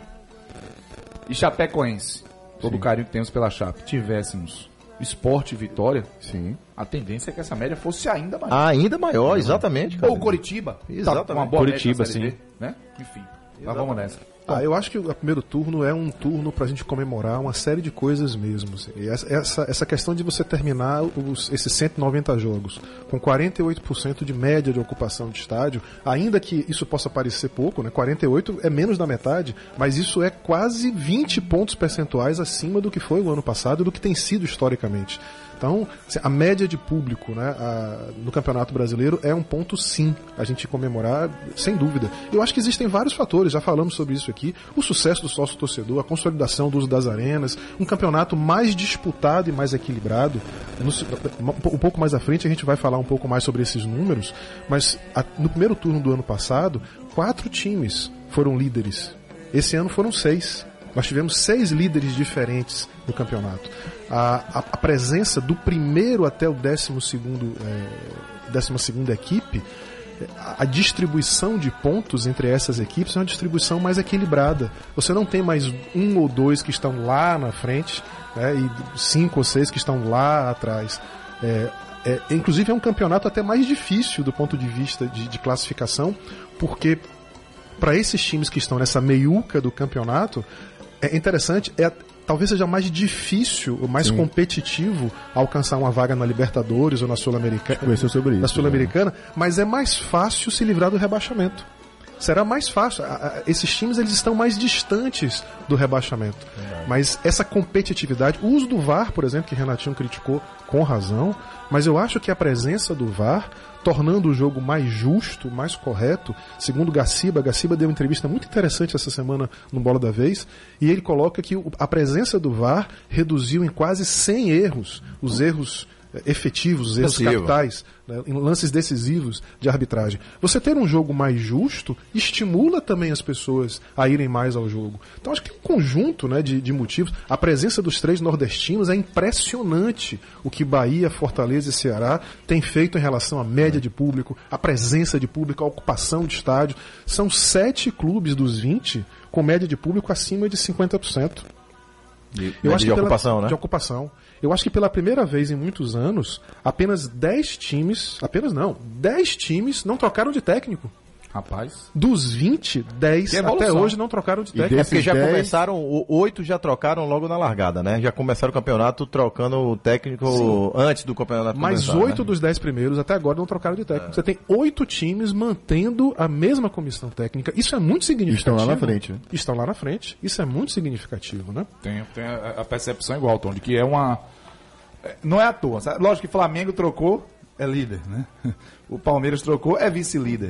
e Chapecoense, todo o carinho que temos pela Chape, tivéssemos Sport e Vitória, Sim. a tendência é que essa média fosse ainda maior. Ainda maior, exatamente, cara. Ou Coritiba, Exatamente. tá com uma boa Curitiba, média na Série sim. B, né? Enfim, mas vamos nessa. Ah, eu acho que o primeiro turno é um turno para a gente comemorar uma série de coisas mesmo. Assim. E essa, essa, essa questão de você terminar os, esses cento e noventa jogos com quarenta e oito por cento de média de ocupação de estádio, ainda que isso possa parecer pouco, né? quarenta e oito é menos da metade, mas isso é quase vinte pontos percentuais acima do que foi o ano passado e do que tem sido historicamente. Então, assim, a média de público, né, a, no Campeonato Brasileiro é um ponto, sim, a gente comemorar, sem dúvida. Eu acho que existem vários fatores, já falamos sobre isso aqui. O sucesso do sócio-torcedor, a consolidação do uso das arenas, um campeonato mais disputado e mais equilibrado. No, um pouco mais à frente a gente vai falar um pouco mais sobre esses números, mas a, no primeiro turno do ano passado, quatro times foram líderes. Esse ano foram seis. Nós tivemos seis líderes diferentes no campeonato. A, a, a presença do primeiro até o décimo segundo, é, décima segunda equipe, a, a distribuição de pontos entre essas equipes é uma distribuição mais equilibrada. Você não tem mais um ou dois que estão lá na frente, né, e cinco ou seis que estão lá atrás. É, é, inclusive é um campeonato até mais difícil do ponto de vista de, de classificação, porque para esses times que estão nessa meiuca do campeonato, é interessante, é, talvez seja mais difícil, ou mais Sim. competitivo alcançar uma vaga na Libertadores ou na Sul-Americana, Conversou sobre isso, na Sul-Americana, né? Mas é mais fácil se livrar do rebaixamento. Será mais fácil. Esses times eles estão mais distantes do rebaixamento. É. Mas essa competitividade, o uso do V A R, por exemplo, que Renatinho criticou com razão, mas eu acho que a presença do V A R, tornando o jogo mais justo, mais correto, segundo Gaciba, Gaciba deu uma entrevista muito interessante essa semana no Bola da Vez, e ele coloca que a presença do V A R reduziu em quase cem erros, os erros efetivos, os erros Possível. capitais, né, em lances decisivos de arbitragem. Você ter um jogo mais justo estimula também as pessoas a irem mais ao jogo. Então acho que tem um conjunto, né, de, de motivos. A presença dos três nordestinos é impressionante o que Bahia, Fortaleza e Ceará têm feito em relação à média de público, a presença de público, a ocupação de estádio. São sete clubes dos vinte com média de público acima de cinquenta por cento. De, Eu de acho que pela, ocupação, né? De ocupação. Eu acho que pela primeira vez em muitos anos, apenas dez times, apenas não, dez times não trocaram de técnico. Rapaz. Dos vinte, dez Que até evolução. hoje não trocaram de E técnico. É porque já dez começaram, o- oito já trocaram logo na largada, né? Já começaram o campeonato trocando o técnico Sim. antes do campeonato Mas começar, oito né? dos dez primeiros até agora não trocaram de técnico. Você tem oito times mantendo a mesma comissão técnica. Isso é muito significativo. Estão lá na frente, né? Estão lá na frente. Isso é muito significativo, né? Tem, tem a, a percepção igual, Tom, de que é uma... é, Não é à toa. Sabe? Lógico que Flamengo trocou, é líder, né? O Palmeiras trocou, é vice-líder.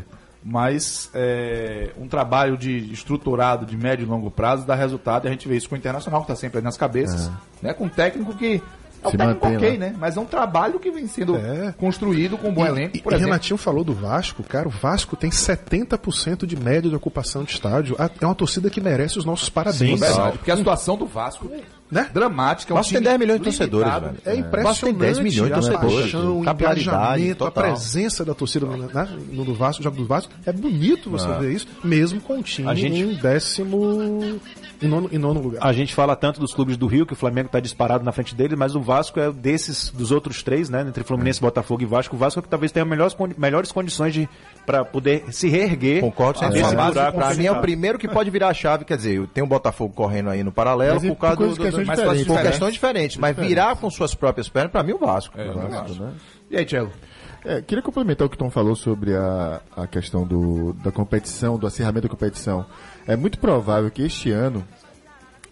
Mas é, um trabalho de estruturado de médio e longo prazo dá resultado, e a gente vê isso com o Internacional, que está sempre aí nas cabeças, né? Com um técnico que... É um Se técnico mantém ok, lá. né? Mas é um trabalho que vem sendo É. construído com um bom E- elenco, e, por e exemplo. Renatinho falou do Vasco, cara, o Vasco tem setenta por cento de média de ocupação de estádio. Ah, é uma torcida que merece os nossos parabéns. Verdade, porque a situação do Vasco Né? dramática. É um Vasco tem time dez milhões de limitado. torcedores, velho. É Vasco tem impressionante dez milhões de a torcedores. paixão, o Capilaridade engajamento, a total. presença da torcida no, né, no do Vasco, jogo do Vasco. É bonito você ver isso, mesmo com o time A gente- em décimo em nono, em nono lugar. A gente fala tanto dos clubes do Rio, que o Flamengo está disparado na frente deles, mas o Vasco é desses, dos outros três, né? Entre Fluminense, Botafogo e Vasco. O Vasco é que talvez tenha melhores, condi- melhores condições de para poder se reerguer. Concordo sem desse dúvida. buraco Pra que mim é tá. o primeiro que pode virar a chave, quer dizer, tem o Botafogo correndo aí no paralelo Mas e por causa por do, coisas- do, questões do- mas diferentes. por por diferentes. questões diferentes, mas virar com suas próprias pernas, pra mim o Vasco. É, eu também Vasco, acho. né? E aí, Tchelo? É, queria complementar o que o Tom falou sobre a, a questão do, da competição, do acirramento da competição. É muito provável que este ano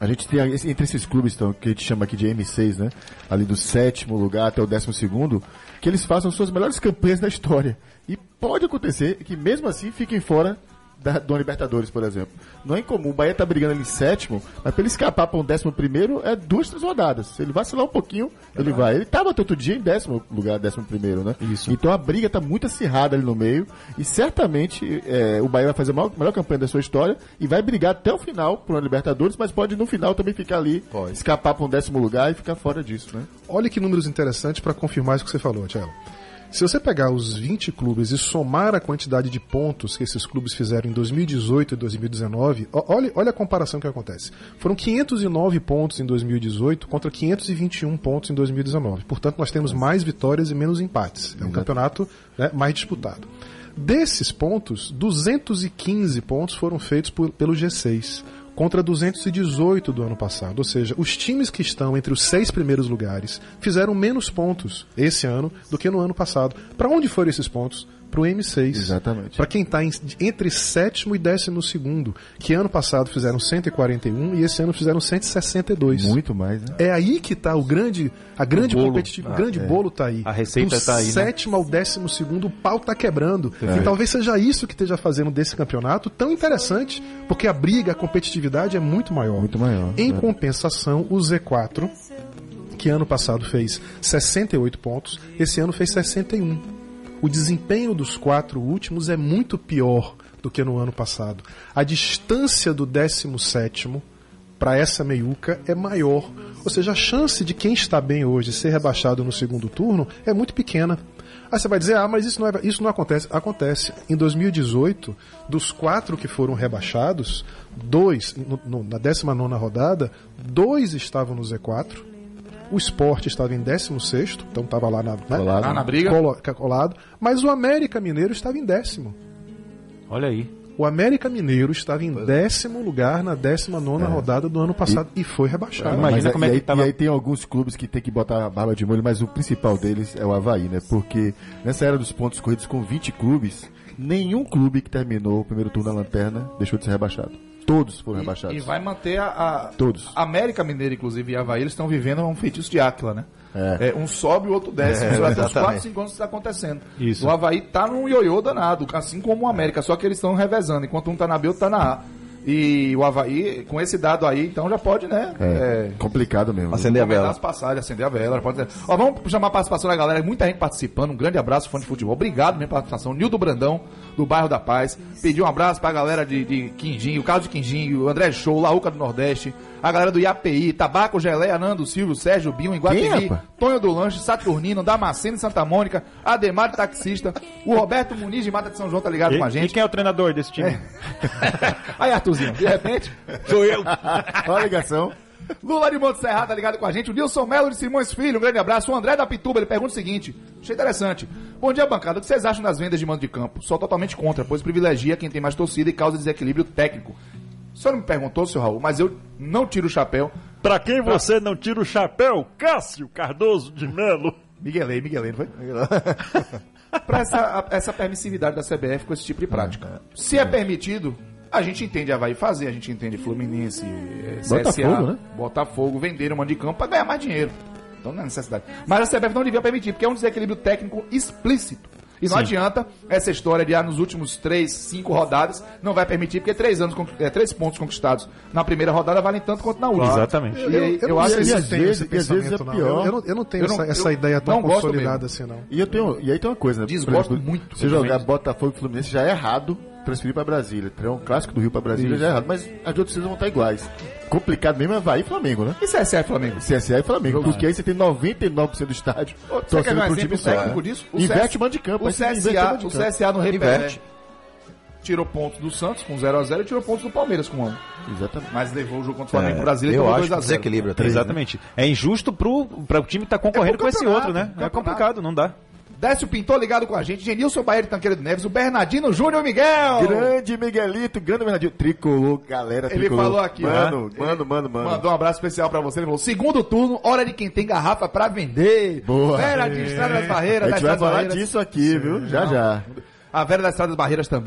A gente tem, entre esses clubes então, que a gente chama aqui de M seis, né? Ali do sétimo lugar até o décimo segundo, que eles façam suas melhores campanhas da história. E pode acontecer que mesmo assim fiquem fora da, do Libertadores, por exemplo. Não é incomum, o Bahia tá brigando ali em sétimo, mas pra ele escapar para um décimo primeiro é duas, três rodadas. Se ele vacilar um pouquinho, ele é. vai. Ele tava até outro dia em décimo lugar, décimo primeiro, né? Isso. Então a briga tá muito acirrada ali no meio e certamente é, o Bahia vai fazer a maior, melhor campanha da sua história e vai brigar até o final pro Libertadores, mas pode no final também ficar ali, pode. escapar para um décimo lugar e ficar fora disso, né? Olha que números interessantes para confirmar isso que você falou, Thiago. Se você pegar os vinte clubes e somar a quantidade de pontos que esses clubes fizeram em dois mil e dezoito e dois mil e dezenove, olha, olha a comparação que acontece. Foram quinhentos e nove pontos em dois mil e dezoito contra quinhentos e vinte e um pontos em dois mil e dezenove. Portanto, nós temos mais vitórias e menos empates. É um campeonato, né, mais disputado. Desses pontos, duzentos e quinze pontos foram feitos por, pelo G seis. Contra duzentos e dezoito do ano passado. Ou seja, os times que estão entre os seis primeiros lugares fizeram menos pontos esse ano do que no ano passado. Para onde foram esses pontos? Para o M seis. Exatamente. Para quem está entre sétimo e décimo segundo, que ano passado fizeram cento e quarenta e um e esse ano fizeram cento e sessenta e dois. Muito mais, né? É aí que está o grande, a grande competitividade, o grande ah, é. bolo está aí. A receita está aí, né? Do sétimo ao décimo segundo, o pau está quebrando. É. E talvez seja isso que esteja fazendo desse campeonato tão interessante, porque a briga, a competitividade é muito maior. Muito maior. Em é. compensação, o Z quatro, que ano passado fez sessenta e oito pontos, esse ano fez sessenta e um. O desempenho dos quatro últimos é muito pior do que no ano passado. A distância do décimo sétimo para essa meiuca é maior. Ou seja, a chance de quem está bem hoje ser rebaixado no segundo turno é muito pequena. Aí você vai dizer, ah, mas isso não, é, isso não acontece. Acontece. Em dois mil e dezoito, dos quatro que foram rebaixados, dois, no, no, na décima nona rodada, dois estavam no Z quatro. O Sport estava em décimo sexto, então estava lá na, né? colado, ah, na briga. Colo, colado, mas o América Mineiro estava em décimo. Olha aí. O América Mineiro estava em décimo lugar na décima nona é. rodada do ano passado e, e foi rebaixado. Imagina como é que tava... E aí tem alguns clubes que tem que botar a barba de molho, mas o principal deles é o Avaí, né? Porque nessa era dos pontos corridos com vinte clubes, nenhum clube que terminou o primeiro turno na lanterna deixou de ser rebaixado. Todos foram rebaixados. E, e vai manter a, a... Todos. América Mineiro, inclusive, e Avaí, eles estão vivendo um feitiço de Áquila, né? É. É, um sobe, o outro desce. É, até os quatro, cinco anos que está acontecendo. Isso. O Avaí tá num ioiô danado, assim como o América, só que eles estão revezando. Enquanto um tá na B, outro tá na A. E o Avaí, com esse dado aí, então já pode, né? É, é complicado mesmo. Acender a vela. As passagens, acender a vela. Pode ser. Ó, vamos chamar a participação da galera. Muita gente participando. Um grande abraço, fã de futebol. Obrigado mesmo pela participação. Nildo Brandão, do bairro da Paz. Pediu um abraço pra galera de, de Quindim, o Carlos de Quindim, o André Show, Laúca do Nordeste. A galera do I A P I, Tabaco, Geleia, Nando, Silvio, Sérgio, Binho, Iguatemi, Tonho do Lanche, Saturnino, Damasceno, Santa Mônica, Ademar de Taxista, o Roberto Muniz de Mata de São João tá ligado e, com a gente. E quem é o treinador desse time? É. Aí, Arthurzinho, de repente, sou eu. Olha a ligação. Lula de Monte Serrado tá ligado com a gente. O Nilson Melo de Simões Filho, um grande abraço. O André da Pituba, ele pergunta o seguinte, achei interessante. Bom dia, bancada. O que vocês acham das vendas de mando de campo? Sou totalmente contra, pois privilegia quem tem mais torcida e causa desequilíbrio técnico. O senhor me perguntou, seu Raul, mas eu não tiro o chapéu. Pra quem você não tira o chapéu? Cássio Cardoso de Melo. Miguelei, Miguelei, não foi? Pra essa, essa permissividade da C B F com esse tipo de prática. Se é permitido, a gente entende Avaí fazer, a gente entende Fluminense, C S A, Botafogo, né? Botafogo, vender um mando de campo pra ganhar mais dinheiro. Então não é necessidade. Mas a C B F não devia permitir, porque é um desequilíbrio técnico explícito. E não Sim. adianta essa história de, ah, nos últimos três, cinco rodadas, não vai permitir, porque três, anos, é, três pontos conquistados na primeira rodada valem tanto quanto na última. Exatamente. Eu, eu, eu, eu, eu acho que às vezes, esse pensamento, é não. Eu, eu, eu não tenho eu não, essa, essa eu, ideia tão consolidada assim, não. E, eu tenho, e aí tem uma coisa, né? Desgosto exemplo, muito. Se jogar Botafogo e Fluminense já é errado transferir pra Brasília. Treinar um clássico do Rio pra Brasília Isso. já é errado, mas as outras vão estar iguais. Complicado mesmo é Avaí e Flamengo, né? E C S A e Flamengo? C S A e Flamengo, Jogo porque aí você tem noventa e nove por cento do estádio torcendo pro time técnico disso? Inverte o mando de campo. O C S A, o C S A no repete. Tirou pontos do Santos com zero a zero e tirou pontos do Palmeiras com um. Exatamente. Mas levou o jogo contra o Flamengo é, Brasília e tomou dois a zero. Desequilíbrio. Exatamente. É injusto pro, pro time que tá concorrendo é com esse outro, né? É complicado, não dá. Décio Pintor ligado com a gente, Genilson Bahia de Tanqueira de Neves, o Bernardino Júnior Miguel. Grande Miguelito, grande Bernardino. Tricolor, galera, tricolor. Ele falou aqui, mano, né? mano, mano, mano. Mandou um abraço especial pra você. Ele falou: segundo turno, hora de quem tem garrafa pra vender. Boa. Vera de Estrada das Barreiras. A gente vai falar disso aqui, viu? Já, já. A Vera das Estradas Barreiras também.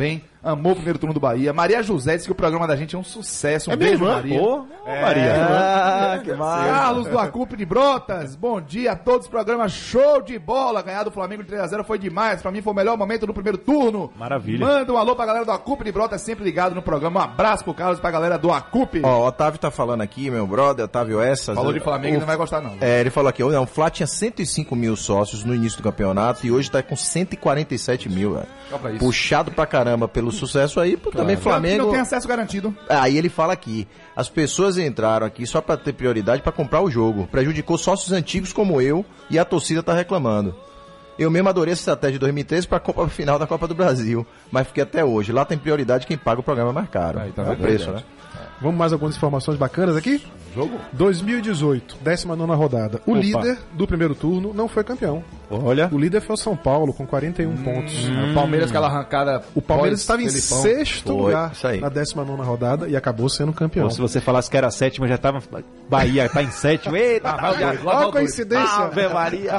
amou o primeiro turno do Bahia. Maria José disse que o programa da gente é um sucesso. Um É beijo, mesmo, Maria. Ô, É, Maria. Ah, que massa. Carlos do Acupe de Brotas, bom dia a todos. Programa show de bola. Ganhar do Flamengo de três a zero foi demais. Pra mim foi o melhor momento do primeiro turno. Maravilha. Manda um alô pra galera do Acupe de Brotas, sempre ligado no programa. Um abraço pro Carlos e pra galera do Acupe. Ó, o Otávio tá falando aqui, meu brother, Otávio Essas. Falou de Flamengo e o, não vai gostar não. É, ele falou aqui, ó, o Flá tinha cento e cinco mil sócios no início do campeonato e hoje tá com cento e quarenta e sete mil, velho. Só pra isso. Puxado pra caramba pelo sucesso aí, claro. Também Flamengo... Não tem acesso garantido. Aí ele fala aqui, as pessoas entraram aqui só pra ter prioridade pra comprar o jogo. Prejudicou sócios antigos como eu e a torcida tá reclamando. Eu mesmo adorei essa estratégia de dois mil e treze pra Copa final da Copa do Brasil, mas fiquei até hoje. Lá tem prioridade quem paga o programa mais caro. Aí, tá é o preço, né? Vamos mais algumas informações bacanas aqui? Jogo? dois mil e dezoito, décima nona rodada. O Opa. líder do primeiro turno não foi campeão. Olha. O líder foi o São Paulo, com quarenta e um pontos. O Palmeiras, aquela arrancada. O Palmeiras estava em pós-Felipão. sexto Foi, lugar isso aí. na décima nona rodada e acabou sendo campeão. Pô, se você falasse que era sétimo, já tava. Bahia tá em sétimo. Eita, Ah, vai o dois, lá vai Olha o a dois. coincidência. Ave Maria.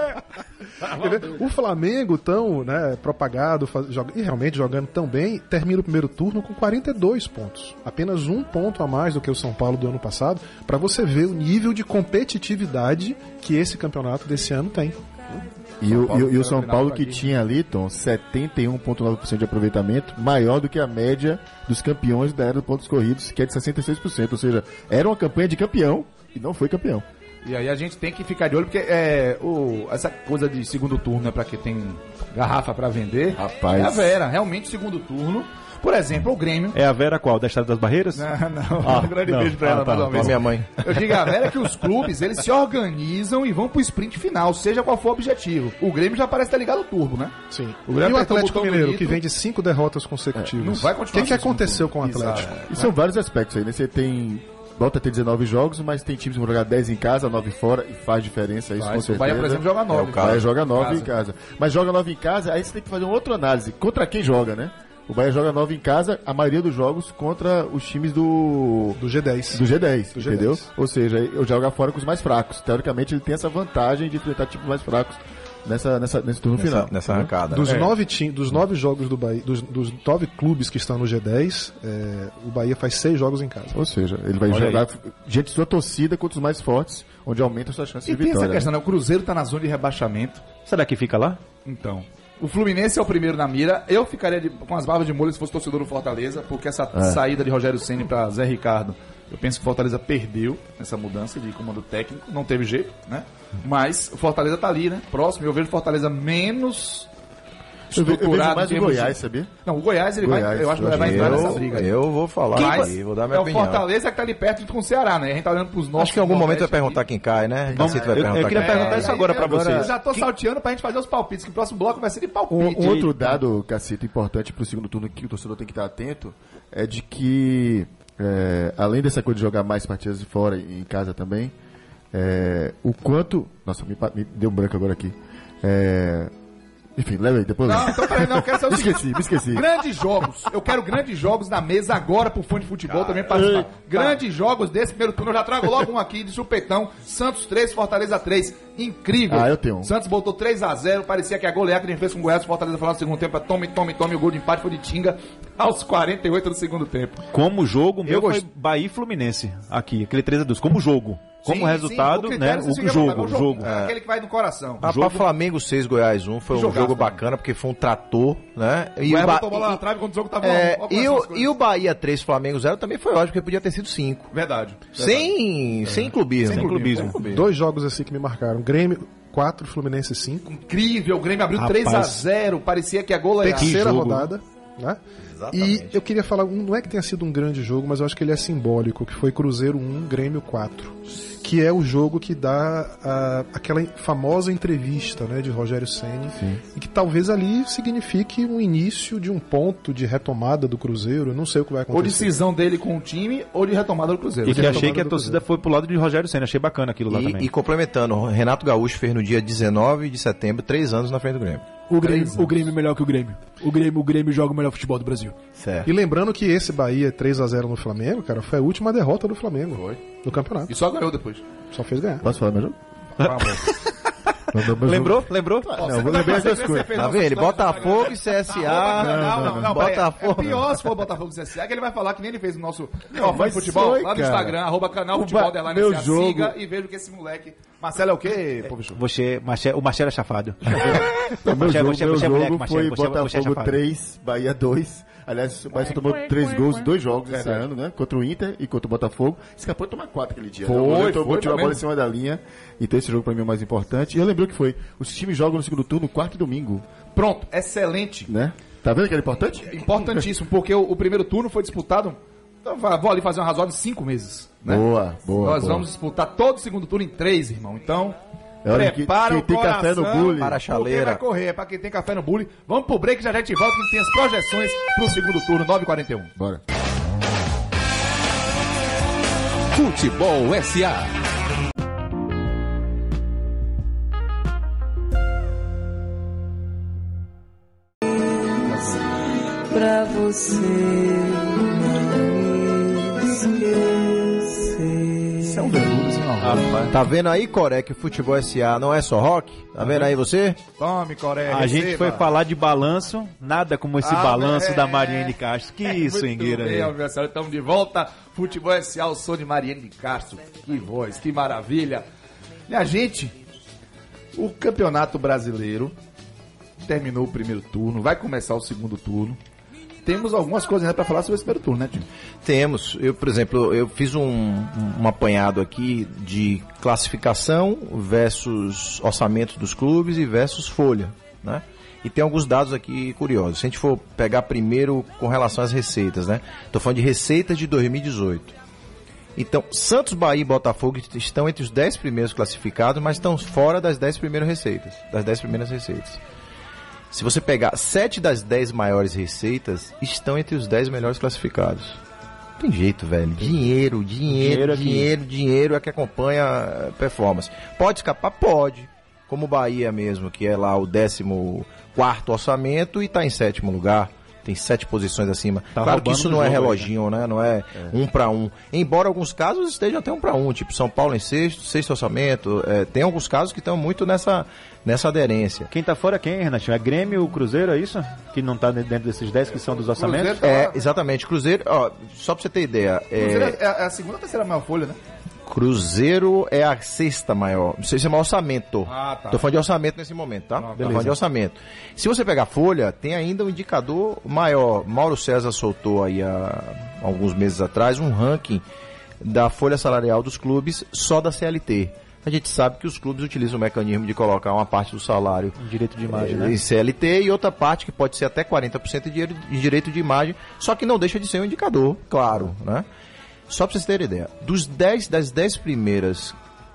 O Flamengo, tão né, propagado faz- joga- e realmente jogando tão bem, termina o primeiro turno com quarenta e dois pontos. Apenas um ponto a mais do que o São Paulo do ano passado, para você ver o nível de competitividade que esse campeonato desse ano tem. E o, e o- e o São Final Paulo pra que quem? tinha ali, Tom, setenta e um vírgula nove por cento de aproveitamento, maior do que a média dos campeões da era dos pontos corridos, que é de sessenta e seis por cento. Ou seja, era uma campanha de campeão e não foi campeão. E aí a gente tem que ficar de olho, porque é, o, essa coisa de segundo turno é pra quem tem garrafa pra vender. Rapaz. É a Vera, realmente segundo turno. Por exemplo, o Grêmio. É a Vera qual? Da Estrada das Barreiras? Não, não, Ah, um grande não. beijo pra Ah, ela tá, mais uma tá. vez. Ó, minha mãe. Eu digo a Vera que os clubes, eles se organizam e vão pro sprint final, seja qual for o objetivo. O Grêmio já parece estar ligado ao turbo, né? Sim. O E Grêmio o apertou o Atlético botão Mineiro, do que nitro. vem de cinco derrotas consecutivas. Não vai O continuar que, que no segundo aconteceu com o turno. Atlético? Exato. E são vários aspectos aí, né? Você tem. Volta a ter dezenove jogos, mas tem times que vão jogar dez em casa, nove fora, e faz diferença isso, com Faz. O certeza. Bahia, por exemplo, joga nove. É o caso. Bahia joga nove Casa. em casa. Mas joga nove em casa, aí você tem que fazer uma outra análise. Contra quem joga, né? O Bahia joga nove em casa, a maioria dos jogos contra os times do. Do G dez. Do G dez, Do G entendeu? dez. Ou seja, eu jogo fora com os mais fracos. Teoricamente, ele tem essa vantagem de enfrentar times mais fracos nessa, nessa, nesse turno Nessa, final. nessa entendeu? arrancada. Dos, É. nove tim, dos nove jogos do Bahia, dos, dos nove clubes que estão no G dez, é, o Bahia faz seis jogos em casa. Ou seja, ele vai Olha jogar diante de sua torcida contra os mais fortes, onde aumenta a sua chance E de tem vitória. essa questão, né? O Cruzeiro tá na zona de rebaixamento. Será que fica lá? Então. O Fluminense é o primeiro na mira. Eu ficaria de- com as barbas de molho se fosse torcedor do Fortaleza, porque essa saída de Rogério Ceni para Zé Ricardo, eu penso que o Fortaleza perdeu essa mudança de comando técnico. Não teve jeito, né? Mas o Fortaleza tá ali, né? Próximo. Eu vejo o Fortaleza menos Eu, ve- eu vejo estruturado. mais em o termos de- Goiás, sabia? Não, o Goiás, ele Goiás, vai, eu acho que eu ele vai acho entrar que nessa Eu, briga. aí. eu vou falar Quem aqui, vai- vou dar minha é opinião. o Fortaleza que tá ali perto com o Ceará, né? A gente tá olhando pros nossos. Acho que em algum momento vai Nordeste perguntar aqui. quem cai, né? Vamos- Cacito vai eu- eu perguntar queria quem cai. perguntar isso agora pra Eu vocês. já tô salteando pra gente fazer os palpites, que o próximo bloco vai ser de Um, palpite. um outro dado, Cacito, importante pro segundo turno que o torcedor tem que estar atento é de que, é, além dessa coisa de jogar mais partidas de fora e em casa também, é, o quanto. Nossa, me, pa- me deu um branco agora aqui. É, enfim, leva aí, depois. Não, então peraí, não, eu quero saber o Me seguinte. esqueci, me esqueci. Grandes jogos. Eu quero grandes jogos na mesa agora pro fã de futebol também participar. Grandes jogos desse primeiro turno. Eu já trago logo um aqui de supetão. Santos três, Fortaleza três. Incrível. Ah, eu tenho um. Santos botou três a zero. Parecia que a goleada que a gente fez com o Goiás, o Fortaleza falou no segundo tempo. Tome, tome, tome. O gol de empate foi de Tinga aos quarenta e oito do segundo tempo. Como jogo, o meu Eu foi gost- Bahia e Fluminense. Aqui, aquele três a dois. Como jogo. Como Sim, resultado, sim, né? critério você O fica à jogo, vontade, o jogo. É aquele que vai no coração. Ah, pra Flamengo seis, Goiás um, foi um Jogaço jogo também. bacana, porque foi um trator, né? E O Goiás Ba- botou a bola na trave quando o jogo tava é, ó, ó, e, essas o, coisas. e o Bahia três, Flamengo zero também foi ótimo, porque podia ter sido cinco. Verdade. Sem, sem clubismo. Sem clubismo. Dois jogos assim que me marcaram. Grêmio quatro, Fluminense cinco. Incrível. O Grêmio abriu Rapaz. três a zero. Parecia que a goleada. Terceira jogo. rodada. Né? Exatamente. E eu queria falar, um- não é que tenha sido um grande jogo, mas eu acho que ele é simbólico, que foi Cruzeiro um, Grêmio quatro. Que é o jogo que dá a- aquela famosa entrevista, né, de Rogério Ceni, e que talvez ali signifique um início de um ponto de retomada do Cruzeiro. Eu não sei o que vai Ou acontecer. de cisão dele com o time, ou de retomada do Cruzeiro. E que retomada achei que a do torcida Cruzeiro. foi pro lado de Rogério Senna. Achei bacana aquilo lá E, também. e complementando, o Renato Gaúcho fez no dia dezenove de setembro, três anos na frente do Grêmio. O Grêmio, o Grêmio é melhor que o Grêmio. O Grêmio, o Grêmio joga o melhor futebol do Brasil. Certo. E lembrando que esse Bahia três a zero no Flamengo, cara, foi a última derrota do Flamengo no campeonato. E só ganhou depois. Só fez ganhar. Posso falar meu jogo? Lembrou? Lembrou? Não, eu lembrei as duas coisas. Tá vendo? Botafogo e C S A. Não, não, não. Botafogo. É pior se for Botafogo e C S A, que ele vai falar que nem ele fez no nosso Não, Fã de Futebol, foi, lá no cara. Instagram, arroba canal O futebol, ba- underline meu S A, jogo- siga e veja que esse moleque... Marcelo é o quê, pô, bicho? Você, Marcelo, o Marcelo é chafado. Então, meu Você- jogo, você- meu você é moleque, jogo Marcelo, foi você- você é Botafogo chafado. três, Bahia dois. Aliás, o Bahia só tomou três gols, dois jogos esse ano, né? Contra o Inter e contra o Botafogo. Escapou de tomar quatro aquele dia. Foi, né? O goleiro foi, tomou, tirou a bola mesmo. em cima da linha. Então esse jogo pra mim é o mais importante. E eu lembrei que foi, os times jogam no segundo turno, quarto e domingo, Pronto, excelente. né? Tá vendo que era importante? Importantíssimo, porque o, o primeiro turno foi disputado... Então, va- vou ali fazer uma razoável em cinco meses. Né? Boa, boa, Nós boa. vamos disputar todo o segundo turno em três, irmão. Então, Olha, que- prepara quem o tem coração café no bule. Para a porque chaleira. vai correr, é pra quem tem café no bule. Vamos pro break, já já a gente volta, que tem as projeções pro segundo turno, nove e quarenta e um. Bora. Futebol S A. Pra você não esquecer. Isso é um veludo, assim, ó. Tá vendo aí, Coré, que o Futebol S A não é só rock? Tá vendo aí você? Tome, Coreia. A gente receba. foi falar de balanço, nada como esse Ah, balanço é. da Mariane Castro. Que isso, Muito Engueira bem, aí. aniversário, estamos de volta. Futebol S A, o som de Mariane de Castro. Que voz, que maravilha. Minha gente, o Campeonato Brasileiro terminou o primeiro turno, vai começar o segundo turno. Temos algumas coisas, né, pra falar sobre esse primeiro turno, né, Tim? Temos. Eu, por exemplo, eu fiz um, um, um apanhado aqui de classificação versus orçamento dos clubes e versus folha, né? E tem alguns dados aqui curiosos. Se a gente for pegar primeiro com relação às receitas, né? Tô falando de receitas de dois mil e dezoito. Então, Santos, Bahia e Botafogo estão entre os dez primeiros classificados, mas estão fora das dez primeiras receitas, das dez primeiras receitas. Se você pegar sete das dez maiores receitas, estão entre os dez melhores classificados. Não tem jeito, velho. Dinheiro, dinheiro, Dinheiro dinheiro, aqui. dinheiro, é que acompanha a performance. Pode escapar? Pode. Como o Bahia mesmo, que é lá o décimo quarto orçamento e está em sétimo lugar. Tem sete posições acima. Tá claro que roubando isso do não é jogo aí, reloginho, né? Não é, um para um. Embora alguns casos estejam até um para um, tipo São Paulo em sexto, sexto orçamento. É, tem alguns casos que estão muito nessa, nessa aderência. Quem tá fora é quem, Renatinho? É Grêmio, o Cruzeiro, é isso? Que não tá dentro desses dez que são dos orçamentos? Cruzeiro tá É, lá. exatamente. Cruzeiro, ó, só pra você ter ideia. é, Cruzeiro é, é a segunda ou terceira maior folha, né? Cruzeiro é a sexta maior. Não sei se é maior orçamento. Ah, tá. Tô falando de orçamento nesse momento, tá? Tô beleza. falando de orçamento. Se você pegar a folha, tem ainda um indicador maior. Mauro César soltou aí há alguns meses atrás um ranking da folha salarial dos clubes só da C L T. A gente sabe que os clubes utilizam o mecanismo de colocar uma parte do salário Direito de imagem, eh, né? em C L T e outra parte que pode ser até quarenta por cento de dinheiro- de direito de imagem, só que não deixa de ser um indicador, claro, né? Só para vocês terem ideia, dos dez, das dez primeiras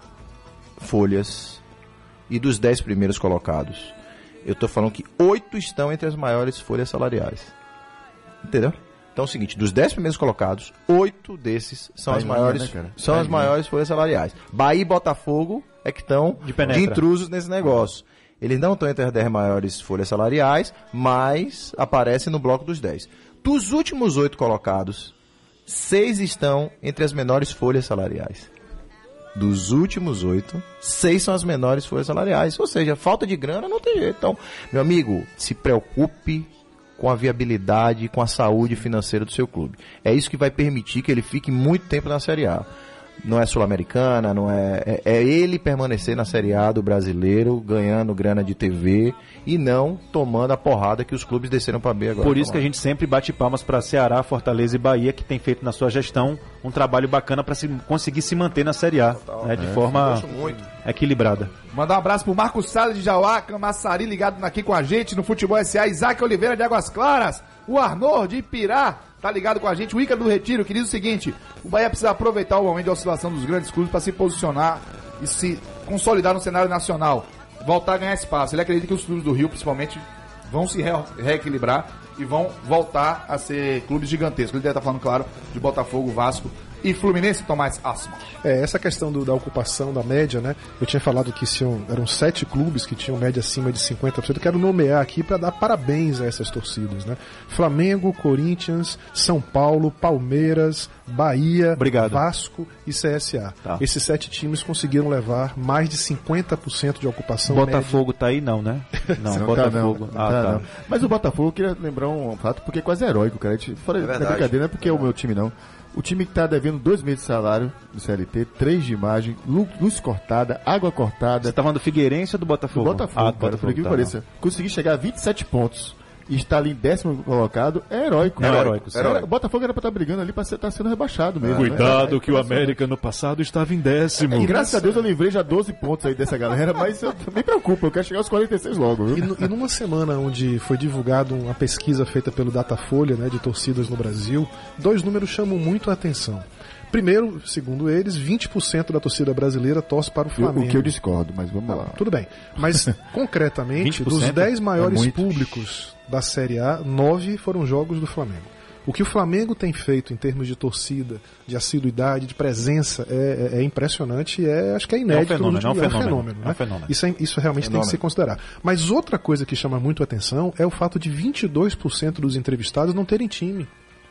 folhas e dos dez primeiros colocados, eu tô falando que oito estão entre as maiores folhas salariais. Entendeu? Então é o seguinte, dos dez primeiros colocados, oito desses são Tá as em linha, maiores, né, cara? são Tá as em linha. maiores folhas salariais. Bahia e Botafogo é que estão De de, penetra. intrusos nesse negócio. Eles não estão entre as dez maiores folhas salariais, mas aparecem no bloco dos dez. Dos últimos oito colocados, seis estão entre as menores folhas salariais. Dos últimos oito, seis são as menores folhas salariais. Ou seja, falta de grana não tem jeito. Então, meu amigo, se preocupe com a viabilidade e com a saúde financeira do seu clube. É isso que vai permitir que ele fique muito tempo na Série A. Não é Sul-Americana, não é, é. É ele permanecer na Série A do brasileiro, ganhando grana de T V e não tomando a porrada que os clubes desceram para B agora. Por isso que a gente sempre bate palmas para Ceará, Fortaleza e Bahia, que tem feito na sua gestão um trabalho bacana para se, conseguir se manter na Série A, né, de forma Gosto muito. equilibrada. Mandar um abraço pro Marcos Salles de Jauá, Camaçari, ligado aqui com a gente no Futebol S A, Isaac Oliveira de Águas Claras, o Arnor de Ipirá, tá ligado com a gente, o Ícaro do Retiro, que diz o seguinte: o Bahia precisa aproveitar o momento de oscilação dos grandes clubes para se posicionar e se consolidar no cenário nacional, voltar a ganhar espaço. Ele acredita que os clubes do Rio, principalmente, vão se re- reequilibrar e vão voltar a ser clubes gigantescos. Ele deve estar falando, claro, de Botafogo, Vasco e Fluminense, Tomás Asma. É, essa questão do, da ocupação, da média, né? Eu tinha falado que tinham, eram sete clubes que tinham média acima de cinquenta por cento. Eu quero nomear aqui para dar parabéns a essas torcidas, né? Flamengo, Corinthians, São Paulo, Palmeiras, Bahia, Obrigado. Vasco e C S A. Tá. Esses sete times conseguiram levar mais de cinquenta por cento de ocupação Botafogo média. tá aí não, né? Não, Não Botafogo. tá, não. Ah, Tá, tá. não. Mas o Botafogo, eu queria lembrar um fato, porque é quase heróico, cara. A gente fala É da verdade. brincadeira, não é porque é o meu time, não. O time que tá devendo dois meses de salário do C L T, três de imagem, lu- luz cortada, água cortada. Você tá falando do Figueirense ou do Do Botafogo? Botafogo, ah, do cara, por Botafogo, aquilo que tá, pareça. Conseguir chegar a vinte e sete pontos e estar ali em décimo colocado é heróico. Não, cara. heróico, sim. Era- O Botafogo era pra estar brigando ali pra estar sendo rebaixado mesmo. Cuidado né? que o América no passado estava em décimo. E graças a Deus eu livrei já doze pontos aí dessa galera, mas eu me preocupo, eu quero chegar aos quarenta e seis logo, viu? E, nu- e numa semana onde foi divulgada uma pesquisa feita pelo Datafolha, né, de torcidas no Brasil, dois números chamam muito a atenção. Primeiro, segundo eles, vinte por cento da torcida brasileira torce para o Eu- Flamengo. o que eu discordo, mas vamos lá. Tudo bem. Mas, concretamente, vinte por cento? dos dez maiores É muito. públicos da Série A, nove foram jogos do Flamengo. O que o Flamengo tem feito em termos de torcida, de assiduidade, de presença, é, é- é impressionante e é, acho que é inédito. É um fenômeno, nos últimos- é um fenômeno, né? é um fenômeno. Isso, é- isso realmente tem que se considerar. Mas outra coisa que chama muito a atenção é o fato de vinte e dois por cento dos entrevistados não terem time.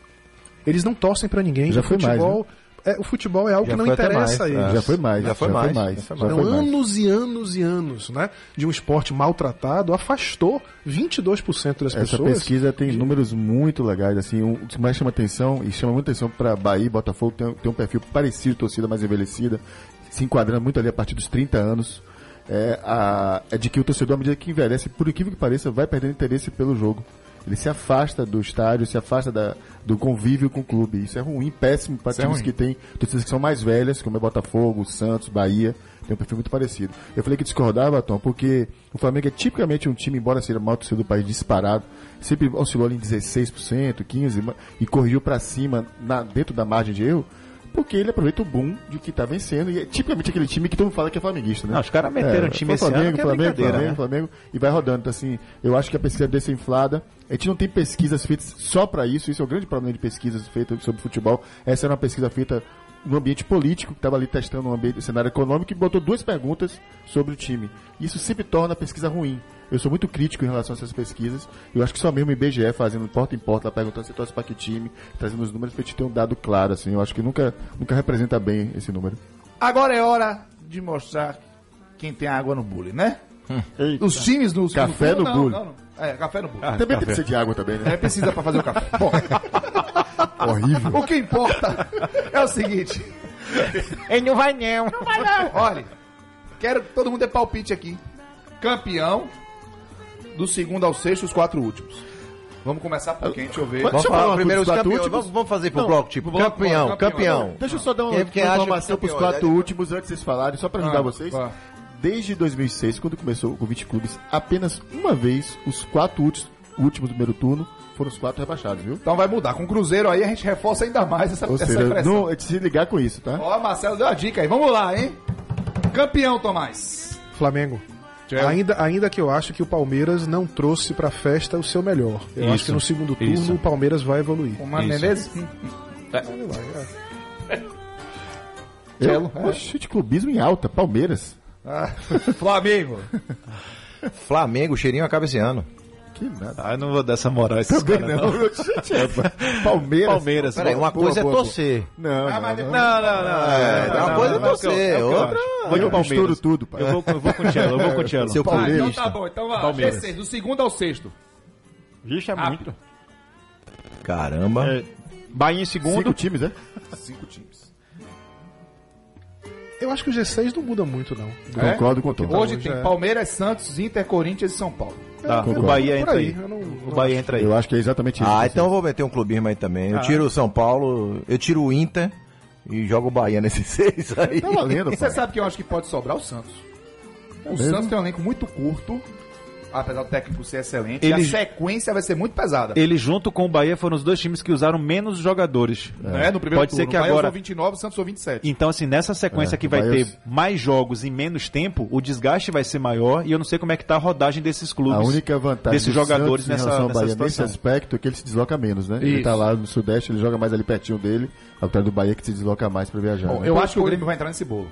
Eles não torcem para ninguém. Já o foi mais, futebol, é, o futebol é algo Já que não foi até interessa mais, a eles. Já foi mais, Já foi mais, já foi já Então, foi mais. anos e anos e anos, né, de um esporte maltratado afastou vinte e dois por cento das Essa pessoas. pesquisa tem números muito legais, assim, o que mais chama atenção, e chama muita atenção para Bahia e Botafogo, tem, tem um perfil parecido, torcida mais envelhecida, se enquadrando muito ali a partir dos trinta anos, é, a, é de que o torcedor, à medida que envelhece, por incrível que pareça, vai perdendo interesse pelo jogo. Ele se afasta do estádio, se afasta da, do convívio com o clube. Isso é ruim, péssimo para Isso é times ruim. que têm torcidas que são mais velhas, como é Botafogo, Santos, Bahia, tem um perfil muito parecido. Eu falei que discordava, Tom, porque o Flamengo é tipicamente um time, embora seja o maior torcedor do país disparado, sempre oscilou ali em dezesseis por cento, quinze por cento, e corrigiu para cima na, dentro da margem de erro, porque ele aproveita o boom de que tá vencendo, e é tipicamente aquele time que todo mundo fala que é flamenguista, né? Não, os caras meteram um time esse Flamengo, ano que é Flamengo, brincadeira, Flamengo, né? Flamengo, e vai rodando. Então, assim, eu acho que a pesquisa deve ser inflada. A gente não tem pesquisas feitas só para isso, isso é o grande problema de pesquisas feitas sobre futebol. Essa era uma pesquisa feita no ambiente político, que estava ali testando um ambiente, cenário econômico, e botou duas perguntas sobre o time. Isso sempre torna a pesquisa ruim. Eu sou muito crítico em relação a essas pesquisas. Eu acho que só mesmo o I B G E fazendo porta em porta, lá perguntando se torce para que time, trazendo os números para a gente ter um dado claro, assim. Eu acho que nunca, nunca representa bem esse número. Agora é hora de mostrar quem tem água no bule, né? Os times do segundo Café turno, no não, bule. não, não. É, café no bule. Também tem que ser de água também, né? É, precisa pra fazer o café. Bom, Horrível. o que importa é o seguinte. Ele não vai não. Não vai não. Olha, quero que todo mundo dê palpite aqui. Campeão do segundo ao sexto, os quatro últimos. Vamos começar por quem? Deixa eu ver. Deixa Vamos eu falar falar uma primeiro os coisa dos quatro campeões. últimos. Vamos, vamos fazer pro Não, bloco, tipo, pro bloco, campeão, campeão. campeão. Deixa eu só dar uma, Quem é que uma acha informação que é para os campeão, quatro né? últimos antes de vocês falarem, só para ajudar Ah, vocês. vai. Desde dois mil e seis, quando começou com vinte clubes, apenas uma vez os quatro últimos, últimos do primeiro turno foram os quatro rebaixados, viu? Então vai mudar. Com o Cruzeiro aí a gente reforça ainda mais essa, Ou essa seja, impressão. não, é de se ligar com isso, tá? Ó, Marcelo deu a dica aí. Vamos lá, hein? Campeão, Tomás. Flamengo. Tchau. Ainda, ainda que eu acho que o Palmeiras não trouxe pra festa o seu melhor. Eu Isso, acho que no segundo turno isso. o Palmeiras vai evoluir. O Mano Isso. Menezes? Hum, Eu, Tchelo, é. Oxe, de clubismo em alta, Palmeiras. ah, Flamengo. Flamengo, o cheirinho acaba esse ano. Que nada. Ah, eu não vou dar essa moral a esses Também caras, não. Palmeiras. Palmeiras. Peraí, uma Boa, coisa boa, é boa. torcer. Não, Ah, não, mas não. depois- Não, não, não. É, não, uma não, coisa é não, é o que eu- torcer, é o que eu outra- acho. Vou de Eu misturo Palmeiras. tudo, pai. Eu vou, eu vou com o Tchelo, eu vou com o Tchelo. Seu Ah, então palmeirenista. tá bom. Então lá, Palmeiras. G seis, do segundo ao sexto. Vixe, é muito. Caramba. É, Bahia em segundo. Cinco times, né? Cinco times. Eu acho que o G seis não muda muito, não. É? Concordo com o Tom. Hoje hoje tem é. Palmeiras, Santos, Inter, Corinthians e São Paulo. Tá, o Concordo. Bahia Por entra aí, aí. eu não- O não Bahia acho. entra aí. Eu acho que é exatamente isso. Ah, então eu vou meter um clubismo aí também. Eu tiro o São Paulo, eu tiro o Inter e jogo o Bahia nesses seis aí. Tá valendo, E você pai. sabe que eu acho que pode sobrar o Santos. O mesmo? Santos tem um elenco muito curto apesar do técnico ser excelente, Ele- e a sequência vai ser muito pesada. Ele junto com o Bahia foram os dois times que usaram menos jogadores. Né? No primeiro Pode turno. ser que o Bahia agora... usou vinte e nove, o Santos usou vinte e sete. Então, assim, nessa sequência É, que o vai Bahia- ter mais jogos em menos tempo, o desgaste vai ser maior e eu não sei como é que tá a rodagem desses clubes. A única vantagem desses do jogadores Santos em nessa, relação ao nessa Bahia nesse situação. aspecto é que ele se desloca menos, né? Ele Isso. tá lá no Sudeste, ele joga mais ali pertinho dele, ao contrário do Bahia que se desloca mais pra viajar. Bom, né? eu acho que o Grêmio vai entrar nesse bolo.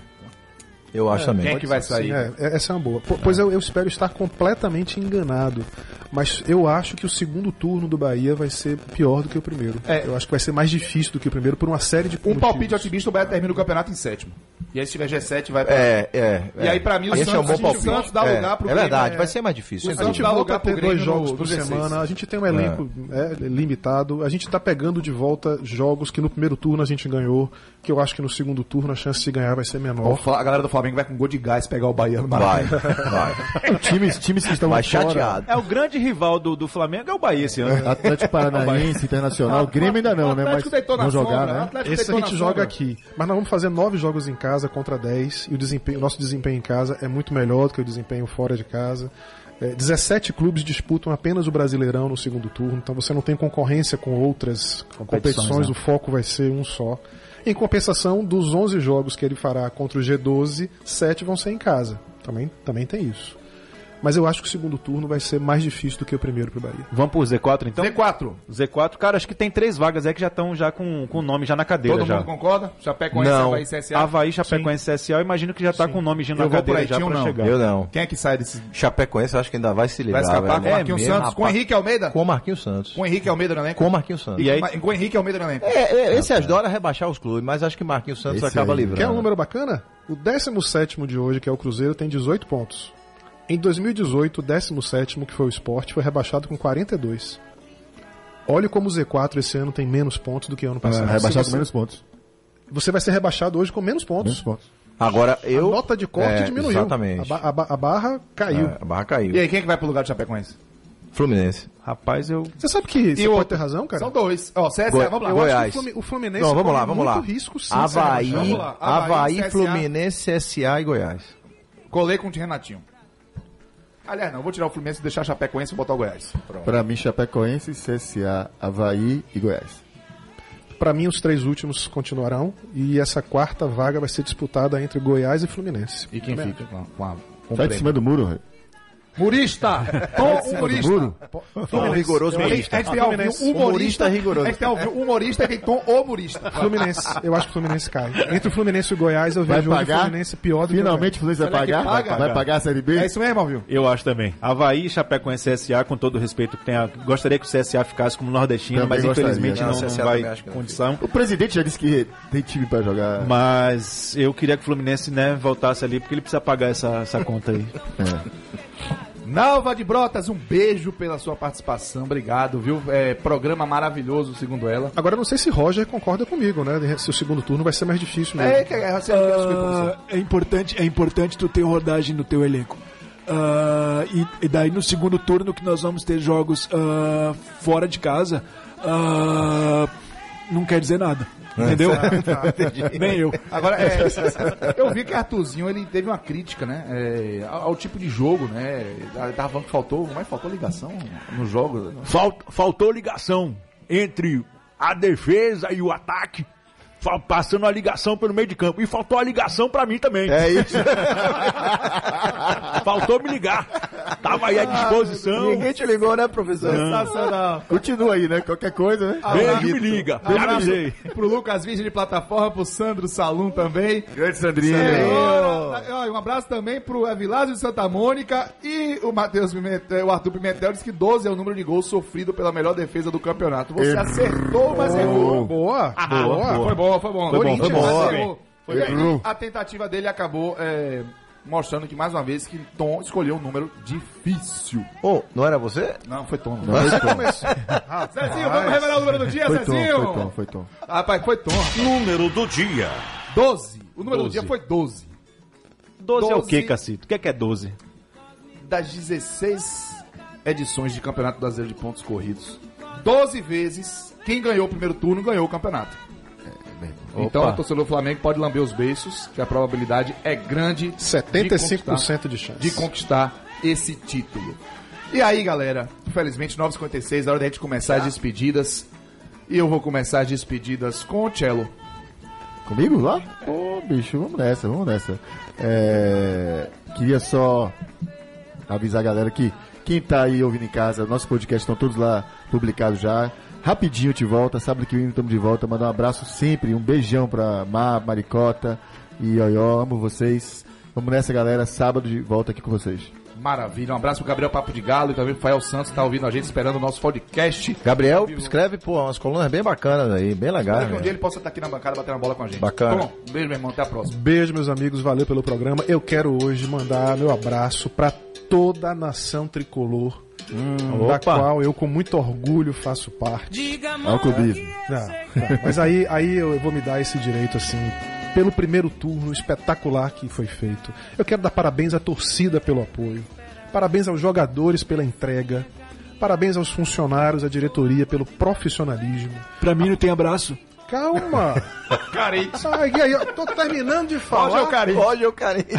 Eu acho também. Quem é que vai sair? Sim, é, é- essa é uma boa. Po- Pois eu, eu espero estar completamente enganado. Mas eu acho que o segundo turno do Bahia vai ser pior do que o primeiro. É. Eu acho que vai ser mais difícil do que o primeiro por uma série de Um motivos. palpite otimista, o Bahia termina o campeonato em sétimo. E aí se tiver G sete vai pra... É, é. E aí, pra mim, o Esse Santos, é um bom o palpite. Santos dá é, lugar pro É Grêmio, verdade, é. vai ser mais difícil. O sem A gente Santos dá volta lugar a ter pro dois Grêmio jogos no- por no G seis. semana, a gente tem um elenco é, limitado, a gente está pegando de volta jogos que no primeiro turno a gente ganhou, que eu acho que no segundo turno a chance de ganhar vai ser menor. A galera do Flamengo vai com gol de gás pegar o Bahia no Vai, Maracanã. vai. times, times que estão Vai fora, chateado. É o grande rival do, do Flamengo é o Bahia esse ano. Atlético Paranaense, Internacional, Grêmio ainda não, O né? Mas Atlético deitou na vão jogar, sombra, o né? Atlético Esse a deitou gente na joga sombra. aqui, mas nós vamos fazer nove jogos em casa contra dez e o, desempenho, o nosso desempenho em casa é muito melhor do que o desempenho fora de casa. É, dezessete clubes disputam apenas o Brasileirão no segundo turno, então você não tem concorrência com outras competições, Competições, né? o foco vai ser um só. Em compensação, dos onze jogos que ele fará contra o G doze, sete vão ser em casa. Também, também tem isso. Mas eu acho que o segundo turno vai ser mais difícil do que o primeiro pro Bahia. Vamos pro Z quatro então? Z quatro. Z quatro, cara, acho que tem três vagas aí que já estão já com o nome já na cadeira. Todo já. mundo concorda? Chapecoense, Não. Havaí, C S A. Havaí, Chapecoense, C S A, eu imagino que já tá com o nome já na Eu vou por cadeira aí, já tinha um pra não. chegar. Eu não. Quem é que sai desse... Chapecoense, eu acho que ainda vai se Vai livrar. escapar com velho. o Marquinhos É mesmo, Santos? Com o rapaz. Henrique Almeida? Com o Marquinhos Santos. Com o Henrique Almeida no elenco? Com o Marquinhos Santos. E aí- Ma- Com o Henrique Almeida no elenco. É, é, esse adora rebaixar os clubes, mas acho que Marquinhos Santos Esse acaba aí. livrando. Quer um número bacana? O décimo sétimo de hoje, que é o Cruzeiro, tem dezoito pontos. Em dois mil e dezoito, o décimo sétimo, que foi o Sport, foi rebaixado com quarenta e dois. Olha como o Z quatro esse ano tem menos pontos do que ano passado. É, rebaixado Se com menos pontos. Você vai ser rebaixado hoje com menos pontos. Menos pontos. Agora eu. A nota de corte é, diminuiu. Exatamente. A, ba- a ba- a barra caiu. É, a barra caiu. E aí, quem é que vai pro lugar do Chapecoense? Fluminense. Rapaz, eu... Você sabe que você o pode outro? ter razão, cara? São dois. Ó, C S A, Goi- vamos lá. Eu Goiás. acho que o Flumi- o Fluminense Não, vamos lá, corre vamos lá. muito risco, sim, Havaí, de ser rebaixado. Vamos lá. Havaí, Havaí, C S A. Fluminense, C S A e Goiás. Colei com o Renatinho. Aliás, não, vou tirar o Fluminense e deixar a Chapecoense e botar o Goiás. Pronto. Pra mim, Chapecoense, C S A, Havaí e Goiás. Pra mim, os três últimos continuarão e essa quarta vaga vai ser disputada entre Goiás e Fluminense. E quem fica com a, com a, com o Sai de prêmio? cima do muro, velho. Murista! Tom humorista. Muro. Um rigoroso A gente- humorista. a gente tem ao vivo Fluminense. humorista, Humorista rigoroso. A gente tem ao vivo humorista e tem tom humorista. Fluminense, eu acho que o Fluminense cai. Entre o Fluminense e o Goiás, eu Vai vejo hoje o pagar? Fluminense pior do Finalmente o Fluminense vai Será que pagar? paga? Vai pagar a Série B? É isso mesmo, Alvio? Eu acho também. Havaí, Chapecoense, C S A, com todo o respeito que tem a... Gostaria que o C S A ficasse como nordestino, Também mas gostaria. infelizmente Não, não, C S A não vai também acho que não. condição. O presidente já disse que tem time pra jogar. Mas eu queria que o Fluminense, né, voltasse ali, porque ele precisa pagar essa, essa conta aí. É. Nalva de Brotas, um beijo pela sua participação. Obrigado, viu? É, programa maravilhoso, segundo ela. Agora, eu não sei se Roger concorda comigo, né? Se o segundo turno vai ser mais difícil mesmo. É, que é, você, Ah, é importante, é importante tu ter rodagem no teu elenco. Ah, e, e daí no segundo turno que nós vamos ter jogos ah, fora de casa, ah, não quer dizer nada. Entendeu? Nem eu. Agora, é, eu vi que Arthurzinho ele teve uma crítica, né? é, ao, ao tipo de jogo, né? Ele tava falando que faltou, mas faltou ligação no jogo. Falt- faltou ligação entre a defesa e o ataque. Fal- Passando a ligação pelo meio de campo. E faltou a ligação pra mim também. É isso. Faltou me ligar. Tava aí à disposição. Ninguém te ligou, né, professor? Sensacional. Continua aí, né? Qualquer coisa, né? Beijo, me liga. Já Abraço avisei. pro Lucas Virgem de plataforma, pro Sandro Salum também. Grande Sandrinho. Ó, um abraço também pro Evilásio de Santa Mônica e o Matheus Pimentel, o Arthur Pimentel disse que doze é o número de gols sofrido pela melhor defesa do campeonato. Você Errou. acertou, mas errou. Boa, boa. Foi bom, foi bom. Foi bom, foi bom. Mas errou. Foi bem. Errou. A tentativa dele acabou é, mostrando que, mais uma vez, que Tom escolheu um número difícil. Ô, não era você? Não, foi Tom. Não, foi Tom. Zezinho, vamos revelar o número do dia, Foi Tom, Zezinho? foi Tom, foi Tom. Rapaz, foi Tom. Número do dia. doze. O número doze. do dia foi doze. doze é o doze. quê, Cacito? O que é que é doze? Das dezesseis edições de Campeonato Brasileiro de Pontos Corridos, doze vezes, quem ganhou o primeiro turno ganhou o campeonato. Então, Opa. o torcedor do Flamengo pode lamber os beiços, que a probabilidade é grande setenta e cinco por de cento conquistar, de chance. de conquistar esse título. E aí, galera, infelizmente, nove e cinquenta e seis, é hora da gente começar as despedidas. E eu vou começar as despedidas com o Cello. Comigo lá? Ô, bicho, vamos nessa, vamos nessa. É... Queria só avisar a galera que quem tá aí ouvindo em casa, nossos podcasts estão todos lá publicados já. Rapidinho te volta, sábado que vem estamos de volta. Mandar um abraço sempre, um beijão pra Mar, Maricota e Ioió, amo vocês. Vamos nessa, galera, sábado de volta aqui com vocês. Maravilha, um abraço pro Gabriel Papo de Galo e também pro Fael Santos, que tá ouvindo a gente, esperando o nosso podcast. Gabriel escreve, pô, umas colunas bem bacanas aí, bem legais. Espero que um dia ele possa estar aqui na bancada batendo a bola com a gente. Bacana. Bom, um beijo, meu irmão, até a próxima. Beijo, meus amigos, valeu pelo programa. Eu quero hoje mandar meu abraço pra toda a nação tricolor, hum, da opa. qual eu com muito orgulho faço parte. É o clubismo. Não, não, mas aí, aí eu vou me dar esse direito assim, pelo primeiro turno espetacular que foi feito. Eu quero dar parabéns à torcida pelo apoio. Parabéns aos jogadores pela entrega. Parabéns aos funcionários, à diretoria pelo profissionalismo. Pra mim não tem abraço. Calma. Carente. Ai, aí, eu tô terminando de falar. Hoje é o carente. Hoje é o carente.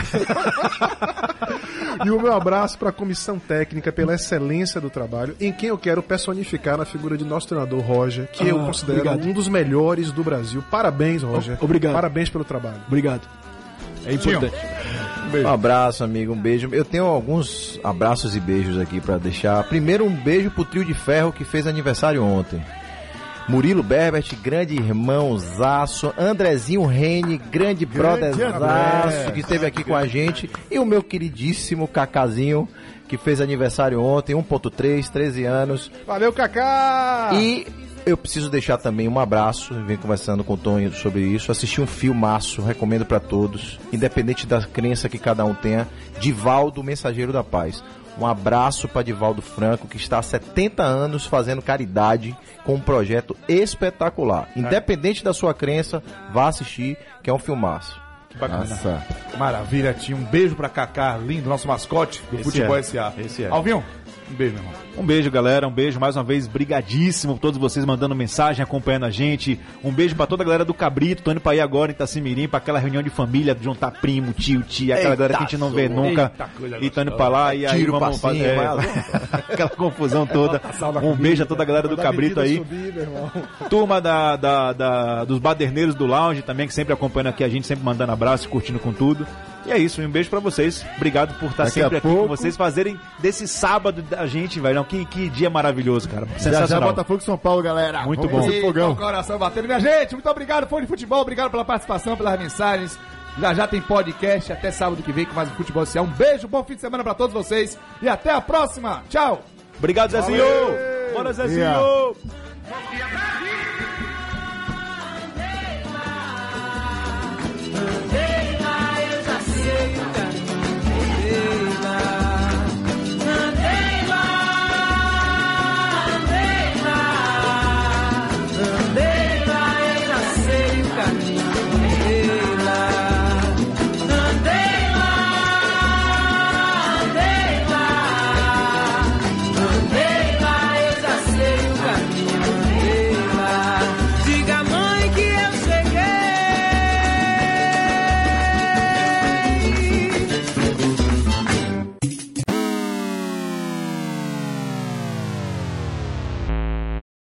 E o meu abraço para a comissão técnica pela excelência do trabalho, em quem eu quero personificar na figura de nosso treinador Roger, que ah, eu considero obrigado. um dos melhores do Brasil. Parabéns, Roger. Obrigado. Parabéns pelo trabalho. Obrigado. É importante. Um, um abraço, amigo, um beijo. Eu tenho alguns abraços e beijos aqui para deixar. Primeiro, um beijo pro trio de ferro que fez aniversário ontem. Murilo Berbert, grande irmãozaço. Andrezinho Rene, grande brotherzaço, que esteve aqui com a gente. E o meu queridíssimo Cacazinho, que fez aniversário ontem, um ponto três, treze anos. Valeu, Cacá! E eu preciso deixar também um abraço, venho conversando com o Tonho sobre isso, assisti um filmaço, recomendo para todos, independente da crença que cada um tenha, Divaldo, Mensageiro da Paz. Um abraço para Divaldo Franco, que está há setenta anos fazendo caridade com um projeto espetacular. Independente da sua crença, vá assistir, que é um filmaço. Que bacana. Nossa. Maravilha, Tinha. Um beijo pra Cacá, lindo, nosso mascote do Esse Futebol é. S A. Esse é. Alvinho, um beijo, meu irmão. Um beijo, galera, um beijo mais uma vez, brigadíssimo por todos vocês mandando mensagem, acompanhando a gente. Um beijo pra toda a galera do Cabrito, tô indo pra ir agora em Itacimirim, pra aquela reunião de família, juntar primo, tio, tia, aquela galera que a gente não vê nunca. E tô indo pra lá e aí Tiro, vamos fazer é, aquela confusão toda. Um beijo a toda a galera do Cabrito aí. Subir, Turma da, da, da, dos baderneiros do Lounge também, que sempre acompanhando aqui a gente, sempre mandando abraço, curtindo com tudo. E é isso, um beijo pra vocês. Obrigado por estar Daqui sempre aqui pouco... com vocês, fazerem desse sábado da gente, velho. Que, que dia maravilhoso, cara. Já Sensacional. já Botafogo e São Paulo, galera. Muito Vamos bom. fazer fogão. Coração batendo, minha gente. Muito obrigado, fã de futebol. Obrigado pela participação, pelas mensagens. Já já tem podcast. Até sábado que vem com mais um Futebol S A. Um beijo, bom fim de semana pra todos vocês. E até a próxima. Tchau. Obrigado, Zezinho. Bora, Zezinho. Yeah.